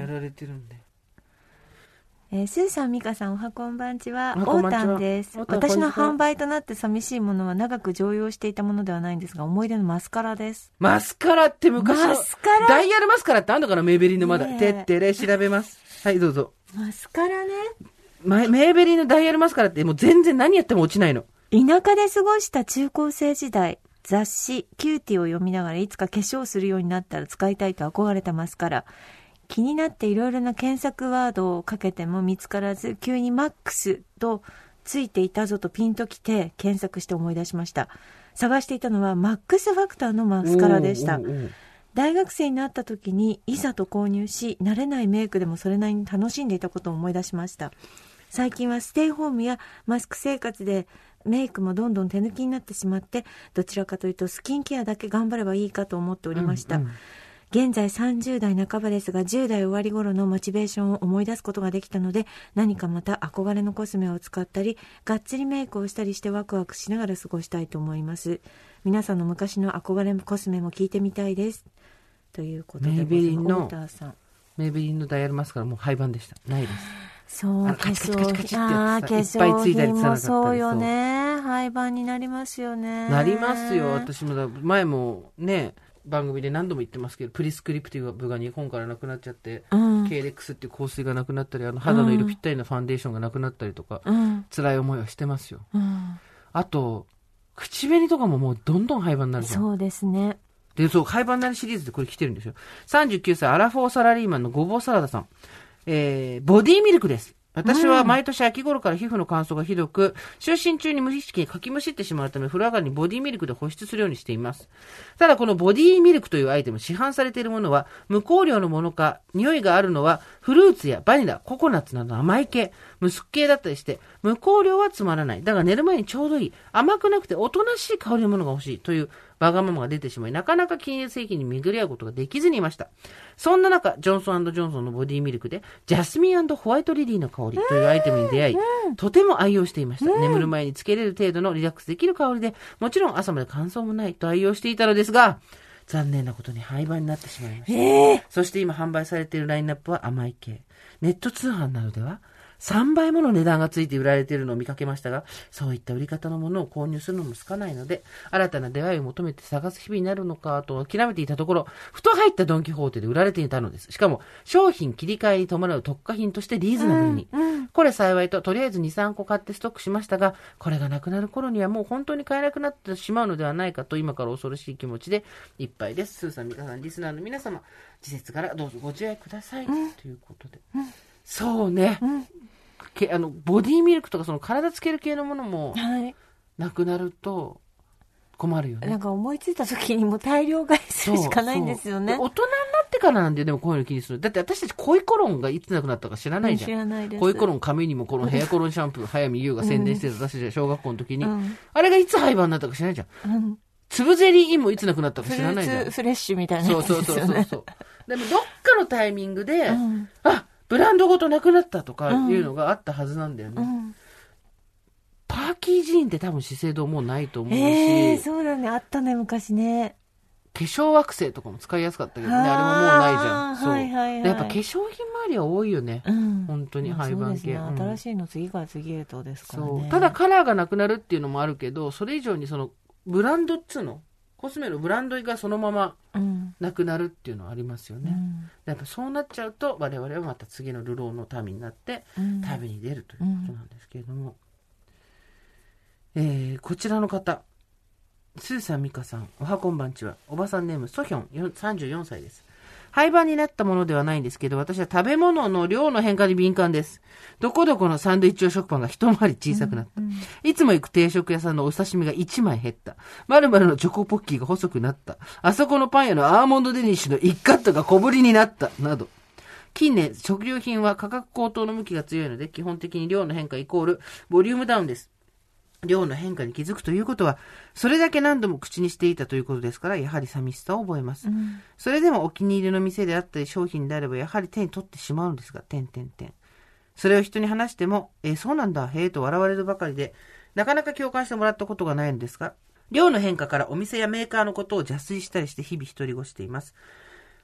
やられてるんで。 えー、スーさん、ミカさん、おはこんばんちは。 おおーたんです。 おーたん私の販売となって寂しいものは長く常用していたものではないんですが、思い出のマスカラです。 マスカラって昔のマスカラダイヤルマスカラってあんのかな、メーベリンのまだ。 ねえてってれ調べます。はい、どうぞ。 マスカラね。 メーベリンのダイヤルマスカラってもう全然何やっても落ちないの。 田舎で過ごした中高生時代、雑誌キューティーを読みながらいつか化粧するようになったら使いたいと憧れたマスカラ。気になっていろいろな検索ワードをかけても見つからず、急にマックスとついていたぞとピンときて検索して思い出しました。探していたのはマックスファクターのマスカラでした。大学生になった時にいざと購入し、慣れないメイクでもそれなりに楽しんでいたことを思い出しました。最近はステイホームやマスク生活でメイクもどんどん手抜きになってしまって、どちらかというとスキンケアだけ頑張ればいいかと思っておりました。うんうん、現在さんじゅう代半ばですが、じゅう代終わり頃のモチベーションを思い出すことができたので、何かまた憧れのコスメを使ったり、がっつりメイクをしたりしてワクワクしながら過ごしたいと思います。皆さんの昔の憧れコスメも聞いてみたいです。ということで、 メイベリンのさんメイベリンのダイヤルマスカラもう廃盤でした。ないです。 そう、化粧品、ああ、化粧品もそうよね。廃盤になりますよね。 なりますよ。私も前もね、番組で何度も言ってますけど、プリスクリプティブが日本からなくなっちゃって、うん、ケーレックス っていう香水がなくなったり、あの肌の色ぴったりなファンデーションがなくなったりとか、うん、辛い思いはしてますよ。うん、あと、口紅とかももうどんどん廃盤になるじゃん。 そうですね。 で、そう、廃盤になるシリーズでこれ来てるんですよ。さんじゅうきゅうさいアラフォーサラリーマンのごぼうサラダさん。えー、ボディミルクです。私は毎年秋頃から皮膚の乾燥がひどく、就寝中に無意識にかきむしってしまうため、風呂上がりにボディミルクで保湿するようにしています。ただこのボディミルクというアイテム、市販されているものは無香料のものか、匂いがあるのはフルーツやバニラ、ココナッツなど甘い系、ムスク系だったりして、無香料はつまらない。だが寝る前にちょうどいい、甘くなくておとなしい香りのものが欲しいというわがままが出てしまい、なかなか金融製品に巡り合うことができずにいました。そんな中、ジョンソン&ジョンソンのボディミルクで、ジャスミン&ホワイトリリーの香りというアイテムに出会い、とても愛用していました。眠る前につけれる程度のリラックスできる香りで、もちろん朝まで乾燥もないと愛用していたのですが、残念なことに廃盤になってしまいました。えー、そして今販売されているラインナップは甘い系。ネット通販などでは、さんばいもの値段がついて売られているのを見かけましたが、そういった売り方のものを購入するのもつかないので、新たな出会いを求めて探す日々になるのかと諦めていたところ、ふと入ったドンキホーテで売られていたのです。しかも、商品切り替えに伴う特価品としてリーズナブルに。うんうん、これ幸いと、とりあえずに、さんこ買ってストックしましたが、これがなくなる頃にはもう本当に買えなくなってしまうのではないかと、今から恐ろしい気持ちでいっぱいです。スーさん、ミカさん、リスナーの皆様、次節からどうぞご自愛ください。うん、ということで。うん、そうね。うんけあのボディミルクとかその体つける系のものもなくなると困るよね、はい、 なんか思いついた時にも大量買いするしかないんですよね。 大人になってからなんだよ。でもこういうの気にする。だって私たち恋コロンがいつなくなったか知らないじゃん。 知らないです。 恋コロン髪にもこのヘアコロンシャンプー早見優が宣伝してた私たち小学校の時に、うん、あれがいつ廃盤になったか知らないじゃん、うん、粒ゼリーインもいつなくなったか知らないじゃん。 フルーツフレッシュみたいなやつですよね。 そうそうそうそうでもどっかのタイミングで、うん、あブランドごとなくなったとかいうのがあったはずなんだよね。うん、パーキージーンって多分資生堂もうないと思うし。 えー、そうだね。あったね、昔ね。 化粧惑星とかも使いやすかったけどね。あれももうないじゃん。そう。 はいはいはい、 やっぱ化粧品周りは多いよね。うん、本当に廃盤系。そうですね。 うん、新しいの次から次へとですからね。そう。 ただカラーがなくなるっていうのもあるけど、それ以上にそのブランドっつうのコスメのブランドがそのままなくなるっていうのはありますよね、うん、やっぱそうなっちゃうと我々はまた次の流浪の民になって旅に出るということなんですけれども、うん、えー、こちらの方スーさんミカさんおはこんばんちは。おばさんネームソヒョンさんじゅうよんさいです。廃盤になったものではないんですけど、私は食べ物の量の変化に敏感です。どこどこのサンドイッチ用食パンが一回り小さくなった、うんうん、いつも行く定食屋さんのお刺身がいちまい減った。〇〇のチョコポッキーが細くなった。あそこのパン屋のアーモンドデニッシュのいちカットが小ぶりになったなど、近年食料品は価格高騰の向きが強いので、基本的に量の変化イコールボリュームダウンです。量の変化に気づくということは、それだけ何度も口にしていたということですから、やはり寂しさを覚えます。うん、それでもお気に入りの店であったり商品であれば、やはり手に取ってしまうのですが、点々点。それを人に話しても、えー、そうなんだ、へえと笑われるばかりで、なかなか共感してもらったことがないのですが、量の変化からお店やメーカーのことを邪推したりして日々独り越しています。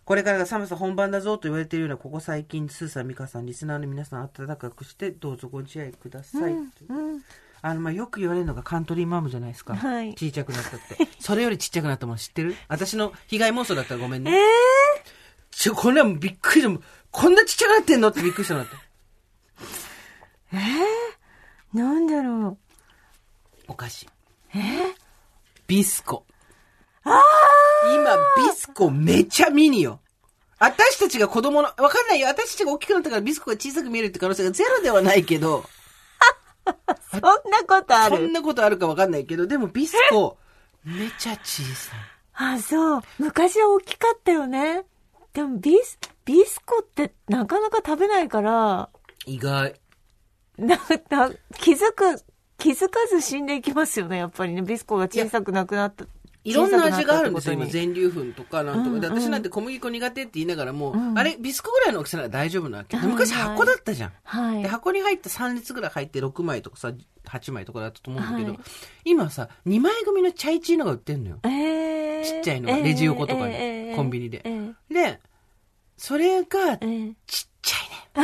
これからが寒さ本番だぞと言われているようなここ最近、スーさん、ミカさん、リスナーの皆さん、暖かくしてどうぞご自愛ください。 うんうん、 あのまあよく言われるのがカントリーマームじゃないですか。 はい、 ちっちゃくなったって。それよりちっちゃくなったもの知ってる？私の被害妄想だったらごめんね。 えー、 ちょ、これはもうびっくりした。こんなちっちゃくなってんのってびっくりしたのだって。 えー、なんだろう。 お菓子。 えー、 ビスコ。 あ今、ビスコめちゃミニよ。私たちが子供の、わかんないよ。私たちが大きくなったからビスコが小さく見えるって可能性がゼロではないけど。 そんなことある？ そんなことあるかわかんないけど、でもビスコ、めちゃ小さい。 あ、そう。昔は大きかったよね。でもビス、ビスコってなかなか食べないから。 意外。 な、な、気づく、気づかず死んでいきますよね、やっぱりね。ビスコが小さくなくなった。 いろんな味があるんですよ、今。全粒粉とかなんとか、 うんうん、 で私なんて小麦粉苦手って言いながらも、うん、あれ、ビスコぐらいの大きさなら大丈夫なわけ。 はいはい、 昔箱だったじゃん。 はい。 で、箱に入ってさん列ぐらい入ってろくまいとかさ、はちまいとかだったと思うんだけど、 はい、 今さ、にまい組のチャイチーのが売ってんのよ。 えー、 ちっちゃいのが、レジ横とかに、えー、コンビニで、えー。で、それが、ちっちゃいね。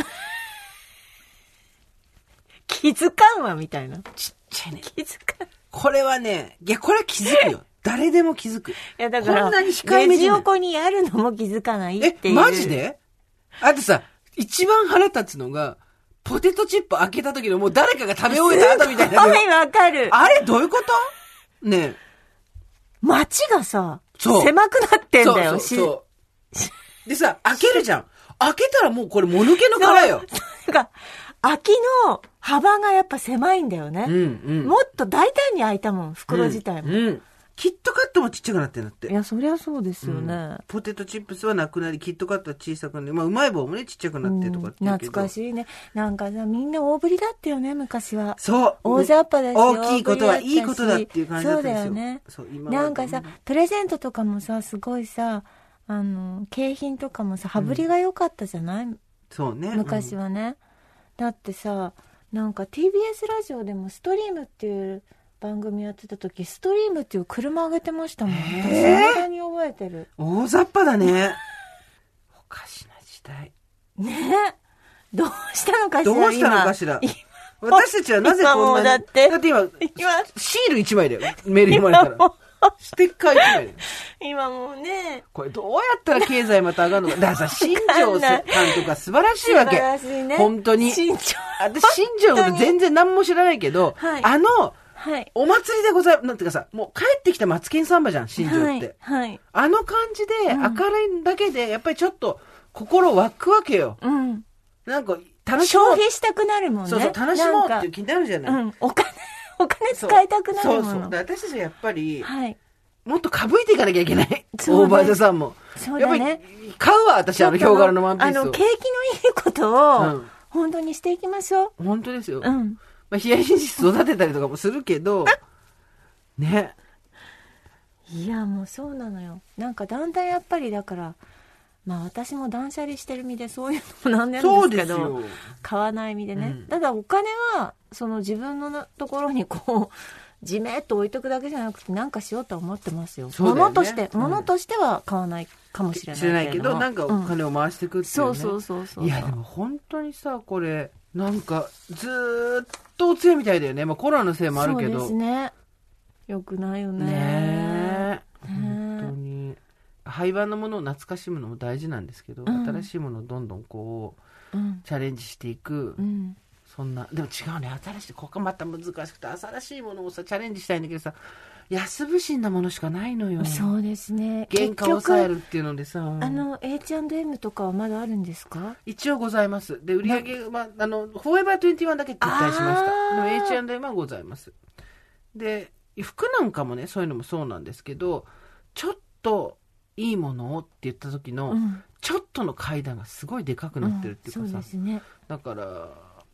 気づかんわ、みたいな。 ちっちゃいね。 気づかん。 これはね、いや、これは気づくよ。誰でも気づく。いや、だから、 こんなに控えめレジ横にあるのも気づかないっていう。 え、マジで？あとさ、一番腹立つのが、ポテトチップ開けた時のもう誰かが食べ終えた後みたいな。 すごいわかる。 あれどういうことねえ。 街がさ、 そう狭くなってんだよ。 そうそうそうでさ、開けるじゃん。開けたらもうこれもぬけの殻よ。 なんか、空きの幅がやっぱ狭いんだよね。 うんうん、 もっと大胆に開いたもん、袋自体も。 うんうん、キットカットもちっちゃくなってんだって。 いや、そりゃそうですよね、うん。 ポテトチップスはなくなり、キットカットは小さくなり、まあ、うまい棒もね、ちっちゃくなってとかって言うけど、 うん、懐かしいね。なんかさ、みんな大ぶりだったよね、昔は。 そう。 大雑把だし、 大きいことはいいことだっていう感じだったんですよ。 そうだよね。 そう今なんかさ、プレゼントとかもさ、すごいさ、あの、景品とかもさ、羽振りが良かったじゃない、うん、 そうね。 昔はね。うん、だってさ、なんか ティービーエス ラジオでもストリームっていう番組やってた時、ストリームっていう車あげてましたもん。私、未だに覚えてる。 大雑把だね。おかしな時代。 ねえ。どうしたのかしら。 どうしたのかしら。私たちはなぜこんなに。 だって。 だって今、今シールいちまいだよ。メール読まれたら。ステッカーいちまいだよ。 今もうね。 これどうやったら経済また上がるのか。だからさ、新庄さんとか素晴らしいわけ。 素晴らしいね。 本当に。 新庄。 私、新庄のこと全然何も知らないけど、はい、あの、はい、お祭りでございます。なんていうかさ、もう帰ってきたマツケンサンバじゃん、新庄って。 はい。はい、 あの感じで、明るいだけで、やっぱりちょっと心湧くわけよ。 うん。 なんか、楽しもう。 消費したくなるもんね。 そうそう、楽しもうっていう気になるじゃない。 うん。お金、お金使いたくなるもん。 そうそう。私たちはやっぱり、 はい。 もっとかぶいていかなきゃいけない。ね、オーバーザさんも。 そうだね。 やっぱり、買うわ、私、あの、ヒョウ柄のワンピースを。 あの、景気のいいことを、うん、本当にしていきましょう。本当ですよ。 うん。 まあ、ヒヤシンシ育てたりとかもするけど、ね。 いや、もうそうなのよ。なんか、だんだんやっぱり、だから、まあ、私も断捨離してる身で、そういうのもなんでなんですけど、買わない身でね。うん、ただ、お金は、その自分のところにこう、じめっと置いとくだけじゃなくて、なんかしようとは思ってますよ。 そうだよね、 物として、うん、物としては買わないかもしれないけど。 知らないけど、なんかお金を回していくっていうね、 うん、そうそうそうそう。 いや、でも本当にさ、これ、なんか、ずーっとお強いみたいだよね。まあコロナのせいもあるけど。 そうですね。よくないよね。 ねえ。本当に。廃盤のものを懐かしむのも大事なんですけど、うん、新しいものをどんどんこう、うん、チャレンジしていく。うんそんなでも違うね新しいここがまた難しくて新しいものをさチャレンジしたいんだけどさ安不審なものしかないのよ。 そうですね。 原価を抑えるっていうのでさあの エイチアンドエム とかはまだあるんですか？ 一応ございます。で売り上げはあのフォーエバーにじゅういちだけ撤退しました。でも エイチアンドエム はございます。で服なんかもねそういうのもそうなんですけどちょっといいものをって言った時の、うん、ちょっとの階段がすごいでかくなってるっていうかさ、うん、そうですね。だから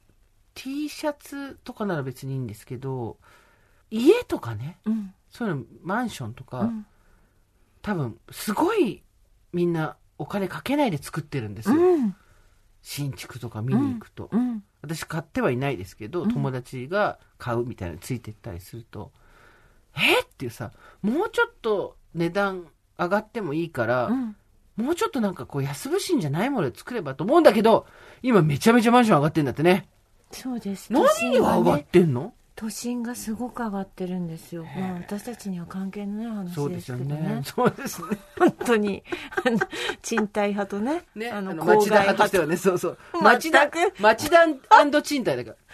T シャツとかなら別にいいんですけど家とかね、うん、そういうのマンションとか、うん、多分すごいみんなお金かけないで作ってるんですよ、うん、新築とか見に行くと、うんうん、私買ってはいないですけど、うん、友達が買うみたいなのついてったりするとえっていうさもうちょっと値段上がってもいいから、うん、 もうちょっとなんかこう安物心じゃないもので作ればと思うんだけど、今めちゃめちゃマンション上がってんだってね。 そうです。 何が上がってんの？ 都心がすごく上がってるんですよ。まあ私たちには関係のない話ですけどね。 そうですよね。そうですね。 本当にあの賃貸派とね、 ね、 あのあの町田派としてはね、そうそう。町田町田賃貸だから。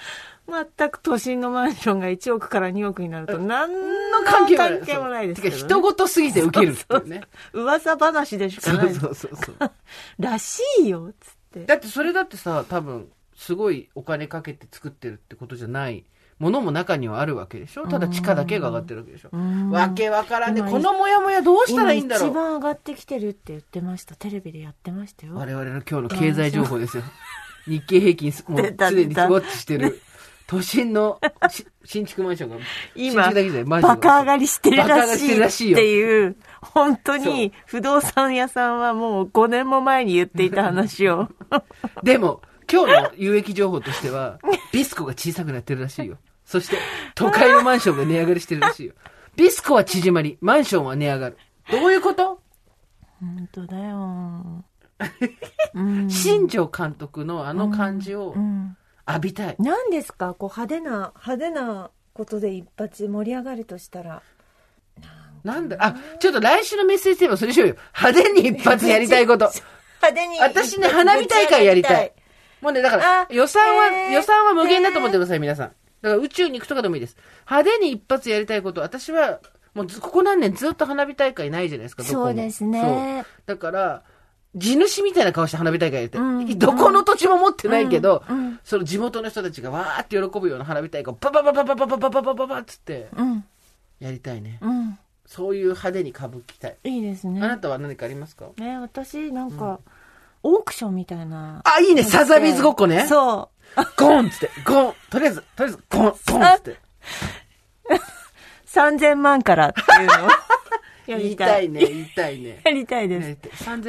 全く都心のマンションがいちおくからにおくになると何の関係もないですけどね。 てか人事すぎて受けるっていうね。 噂話でしかない。 そうそうそうそう。 らしいよつって。 だってそれだってさ、多分すごいお金かけて作ってるってことじゃないものも中にはあるわけでしょ。ただ地価だけが上がってるわけでしょ。わけわからんね。このモヤモヤどうしたらいいんだろう。 一番上がってきてるって言ってました。テレビでやってましたよ。 我々の今日の経済情報ですよ。日経平均もうすでにウォッチしてる。都心の新築マンションが今バカ上がりしてるらしいっていう本当に不動産屋さんはもうごねんも前に言っていた話をでも今日の有益情報としてはビスコが小さくなってるらしいよ。そして都会のマンションが値上がりしてるらしいよ。ビスコは縮まりマンションは値上がる。どういうこと？ 本当だよ新庄監督のあの感じを、うんうん浴びたい。 何ですかこう派手な派手なことで一発盛り上がるとしたらなんだあちょっと来週のメッセージテーマそれしようよ。派手に一発やりたいこと派手に私ね花火大会やりたい。もうねだから予算は、えー、予算は無限だと思ってください皆さん。だから宇宙に行くとかでもいいです。派手に一発やりたいこと。私はもうここ何年ずっと花火大会ないじゃないですか。どこもそうですね。 そうだから地主みたいな顔して花火大会やりたい、うん、どこの土地も持ってないけど、うんうん、その地元の人たちがわーって喜ぶような花火大会をパパパパパパパパパパパパっつってやりたいね、うん、そういう派手に歌舞伎たい。 いいですね。 あなたは何かありますか？ ね、私なんか、うん、オークションみたいな。 あ、いいね。サザビーズごっこね。 そうゴンっつってゴンとりあえずとりあえずゴンゴンっつってさんぜんまんからっていうのをやりたい。 言いたいね、言いたいね。 やりたいです。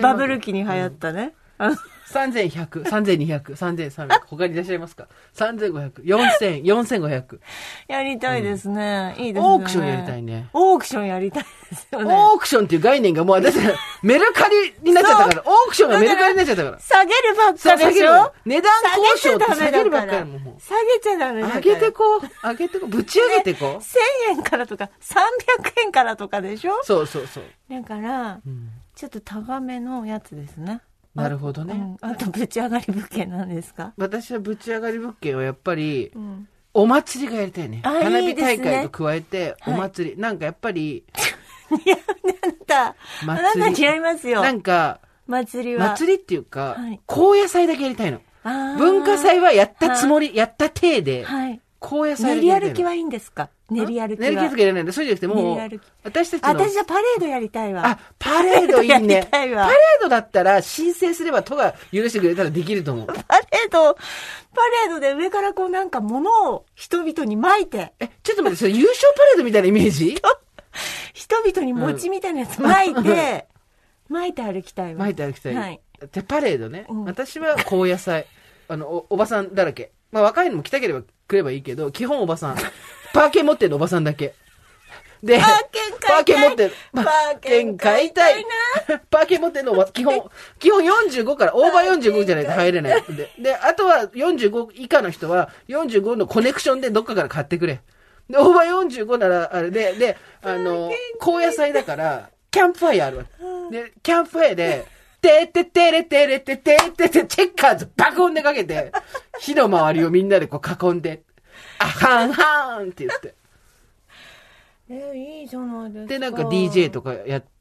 バブル期に流行ったね。うん、 さんぜんひゃく、さんぜんにひゃく、さんぜんさんびゃく、他にいらっしゃいますか？ さんぜんごひゃく、よんせん、よんせんごひゃく。 やりたいですね。うん、いいですね。 オークションやりたいね。 オークションやりたいですよね。 オークションっていう概念がもう私、メルカリになっちゃったから、オークションがメルカリになっちゃったから。 下げるばっかでしょ？ 値段交渉って下げるばっかりもう。 下げちゃダメだから。 上げてこう。上げてこう。ぶち上げてこう。 せんえんからとか、さんびゃくえんからとかでしょ？ そうそうそう。 だから、うん、ちょっと高めのやつですね。 なるほどね、 うん、あとぶち上がり物件なんですか？ 私はぶち上がり物件はやっぱり、うん、お祭りがやりたいね。花火大会と加えてお祭り、はい、なんかやっぱりいやなんだあなた似合いますよ。 なんか祭りは祭りっていうか、はい、高野祭だけやりたいの。文化祭はやったつもり、やった体で、はい、高野祭だけやりたいの。練り歩きはいいんですか？練り歩きは。練り歩きやらないんだ。そうじゃなくてもう、私たちの。 私はパレードやりたいわ。 あ、パレードいいね。パレードだったら申請すれば都が許してくれたらできると思う。パレード、パレードで上からこうなんか物を人々に撒いて。 え、ちょっと待って、それ優勝パレードみたいなイメージ？ 人々に餅みたいなやつ撒いて、うん、撒いて歩きたいわ。 撒いて歩きたい。はい。で、パレードね。うん、私は高野祭。あのお、おばさんだらけ。まあ若いのも来たければ来ればいいけど、基本おばさん。パーケン持ってるのおばさんだけ。で、 パーケン持ってる。 パーケン買いたい。パーケン持ってるのは基本、基本よんじゅうごから、オーバーよんじゅうごじゃないと入れない。で、で、あとはよんじゅうご以下の人はよんじゅうごのコネクションでどっかから買ってくれ。で、オーバーよんじゅうごならあれで、で、あの、高野祭だから、キャンプファイヤーあるわけ。で、キャンプファイヤーで、てってってれてれててっててチェッカーズ爆音でかけて、火の周りをみんなでこう囲んで、あはんはんって言って。 えー、いいじゃないですか。 で、なんか ディージェー とかやって、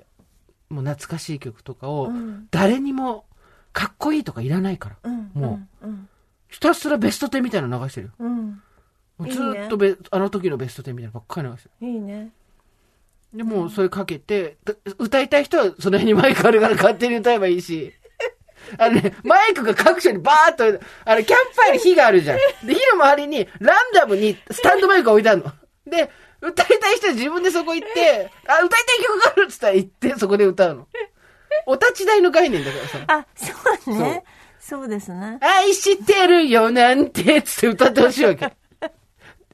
もう懐かしい曲とかを、誰にもかっこいいとかいらないから。うん、もう、うん、ひたすらベストテンみたいなの流してるよ。うん、もうずっとベ、いいね、あの時のベストテンみたいなのばっかり流してる。 いいね。 でもうそれかけて、歌いたい人はその辺にマイクあるから勝手に歌えばいいし。あのね、マイクが各所にバーっと、あの、キャンプファイヤーに火があるじゃん。で、火の周りにランダムにスタンドマイクが置いてあるの。で、歌いたい人は自分でそこ行って、あ、歌いたい曲があるっつったら行って、そこで歌うの。お立ち台の概念だからさ。 あ、そうね。そう、そうですね。 愛してるよなんて、つって歌ってほしいわけ。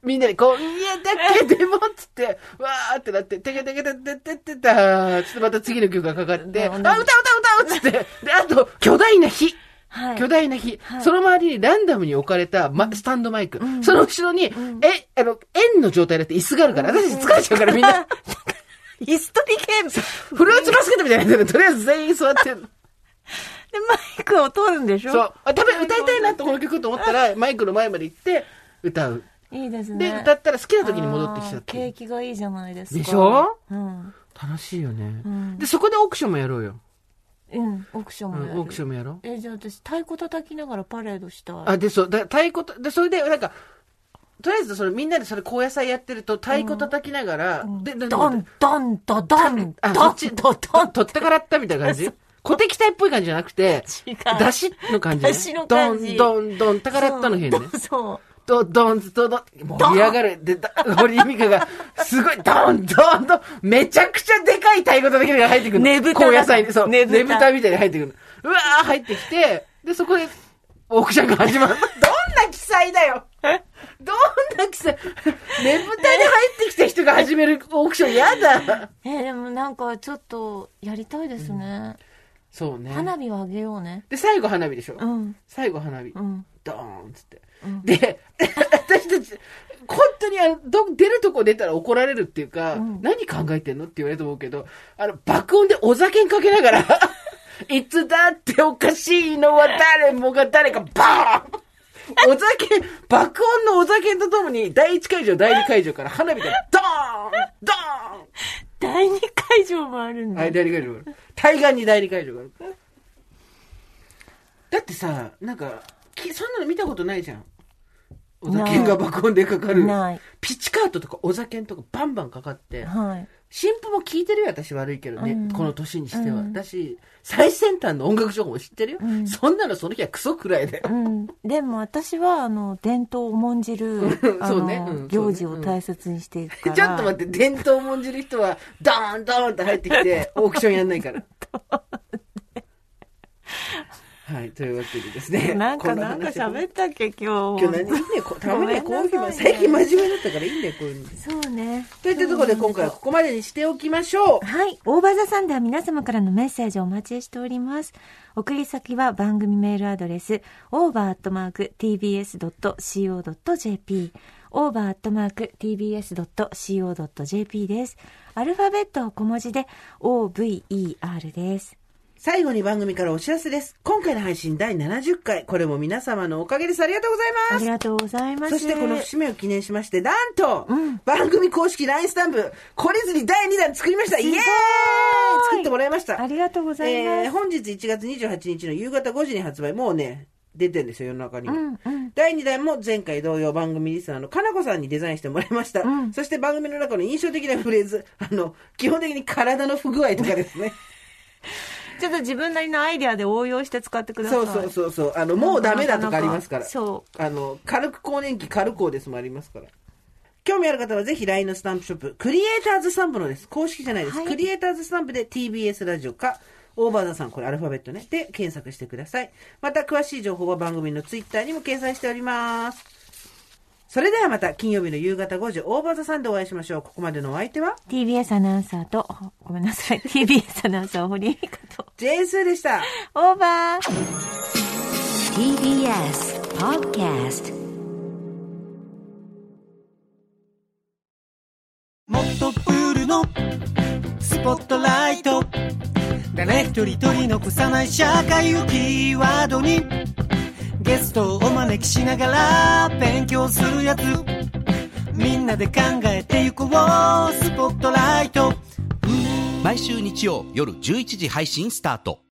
みんなにこう、いやだけでもっつって、わーってなって、てけてけててててたーつってまた次の曲がかかって、あ、歌う歌う歌うっつって、で、あと、巨大な火。はい、巨大な火、はい。その周りにランダムに置かれた、ま、スタンドマイク。うん、その後ろに、うん、え、あの、円の状態だって椅子があるから、私疲れちゃうからみんな。 椅子取りゲーム。 フルーツバスケットみたいなやつで、とりあえず全員座ってる。で、 マイクを取るんでしょ？ そう。あ、多分歌いたいなとこの曲と思ったら、マイクの前まで行って、歌う。 いいですね。 で、歌ったら好きな時に戻ってきちゃって。 景気がいいじゃないですか。 でしょ？ うん。 楽しいよね、うん。で、そこでオークションもやろうよ。 うん、オークションもやる、 うん、オークションもやろう。 え、じゃあ私、太鼓叩きながらパレードしたい。 あ、で、そう、だ太鼓と、で、それで、なんか、とりあえず、それみんなでそれ高野菜やってると、太鼓叩きながら、うん、で、 ドン、ドン、ドン、ドン、ドン、 あ、そっち、ドン、ドン、取ってからったみたいな感じ小敵隊っぽい感じじゃなくて、 違う。 出汁の感じ、ね。 出汁の感じ。 ドン、ドン、ドン、たからったの辺ね。 そう。 ドン、ドン、ドン、ドン、盛り上がる。で、堀井美香が、すごい、ドン、ドン、ドン、めちゃくちゃでかい太鼓叩きながら入ってくるの。 ねぶた。 高野菜に、そう、ねぶたみたいに入ってくるの。うわー入ってきて、で、そこで、オークションが始まる。どんな記載だよどんな記載ねぶたに入ってきた人が始めるオークションやだえー、でもなんかちょっとやりたいですね、うん、 そうね。 花火をあげようね。 で、最後花火でしょ、 うん、 最後花火、うん、ドーンっつって、うん、で、私たち本当にあのど出るとこ出たら怒られるっていうか、うん、何考えてんのって言われると思うけど、あの爆音でお酒かけながらいつだっておかしいのは誰もが誰かバーンお酒、爆音のお酒とともにだいいち会場、だいに会場から花火がドーンドーンだいに会場もあるんだ。 はい、だいに会場もある。対岸にだいに会場がある。だってさ、なんか、そんなの見たことないじゃん。お酒が爆音でかかる。 ない。 ピチカートとかお酒とかバンバンかかって。 はい。 新婦も聞いてるよ、私悪いけどね、うん、この年にしては、うん、だし最先端の音楽情報も知ってるよ、うん、そんなのその日はクソくらいだよ、 うん、でも私はあの伝統を重んじるそうね、うん、行事を大切にしていくから、 ちょっと待って、伝統を重んじる人はドーンドーンって入ってきてオークションやんないからはい、というわけでですね。 なんか、なんか喋ったっけ、今日。 今日何いいね、たまにはこういう日も、最近真面目だったからいいんだよ、こういうの。 そうね。 といったところで今回はここまでにしておきましょう。 はい。オーバーザさんでは皆様からのメッセージをお待ちしております。送り先は番組メールアドレス、オーバーアットマーク ティービーエスドットシーオードットジェーピー、オーバーアットマーク ティービーエスドットシーオードットジェーピー です。アルファベット小文字で オーブイイーアール です。 最後に番組からお知らせです。今回の配信だいななじゅっかい。これも皆様のおかげです。ありがとうございます。 ありがとうございます。 そしてこの節目を記念しまして、なんと、うん、番組公式 ライン スタンプ、懲りずにだいにだん作りました。イエーイ作ってもらいました。 ありがとうございます。 えー、本日いちがつにじゅうはちにちの夕方ごじに発売。もうね、出てるんですよ、世の中には。うんうん、だいにだんも前回同様番組リスナーのかなこさんにデザインしてもらいました。うん、そして番組の中の印象的なフレーズ、あの、基本的に体の不具合とかですね。 ちょっと自分なりのアイデアで応用して使ってください。 そうそうそうそう。あの、もうダメだとかありますから。 そう。 あの、軽く更年期、軽くですもありますから。興味ある方はぜひ ライン のスタンプショップ、クリエイターズスタンプのです。公式じゃないです。はい、クリエイターズスタンプで ティービーエス ラジオか、オーバーザさん、これアルファベットね。で、検索してください。また、詳しい情報は番組のツイッターにも掲載しております。それではまた金曜日の夕方ごじ、オーバーザさんでお会いしましょう。ここまでのお相手はティービーエス アナウンサーと、ごめんなさい、ティービーエス アナウンサー堀井美香とジェースーでした。 オーバーティービーエス Podcast。 もっとプールのスポットライト、誰一人取り残さない社会をキーワードにゲストをお招きしながら勉強するやつ、みんなで考えてゆこうスポットライト。 毎週日曜夜じゅういちじ配信スタート。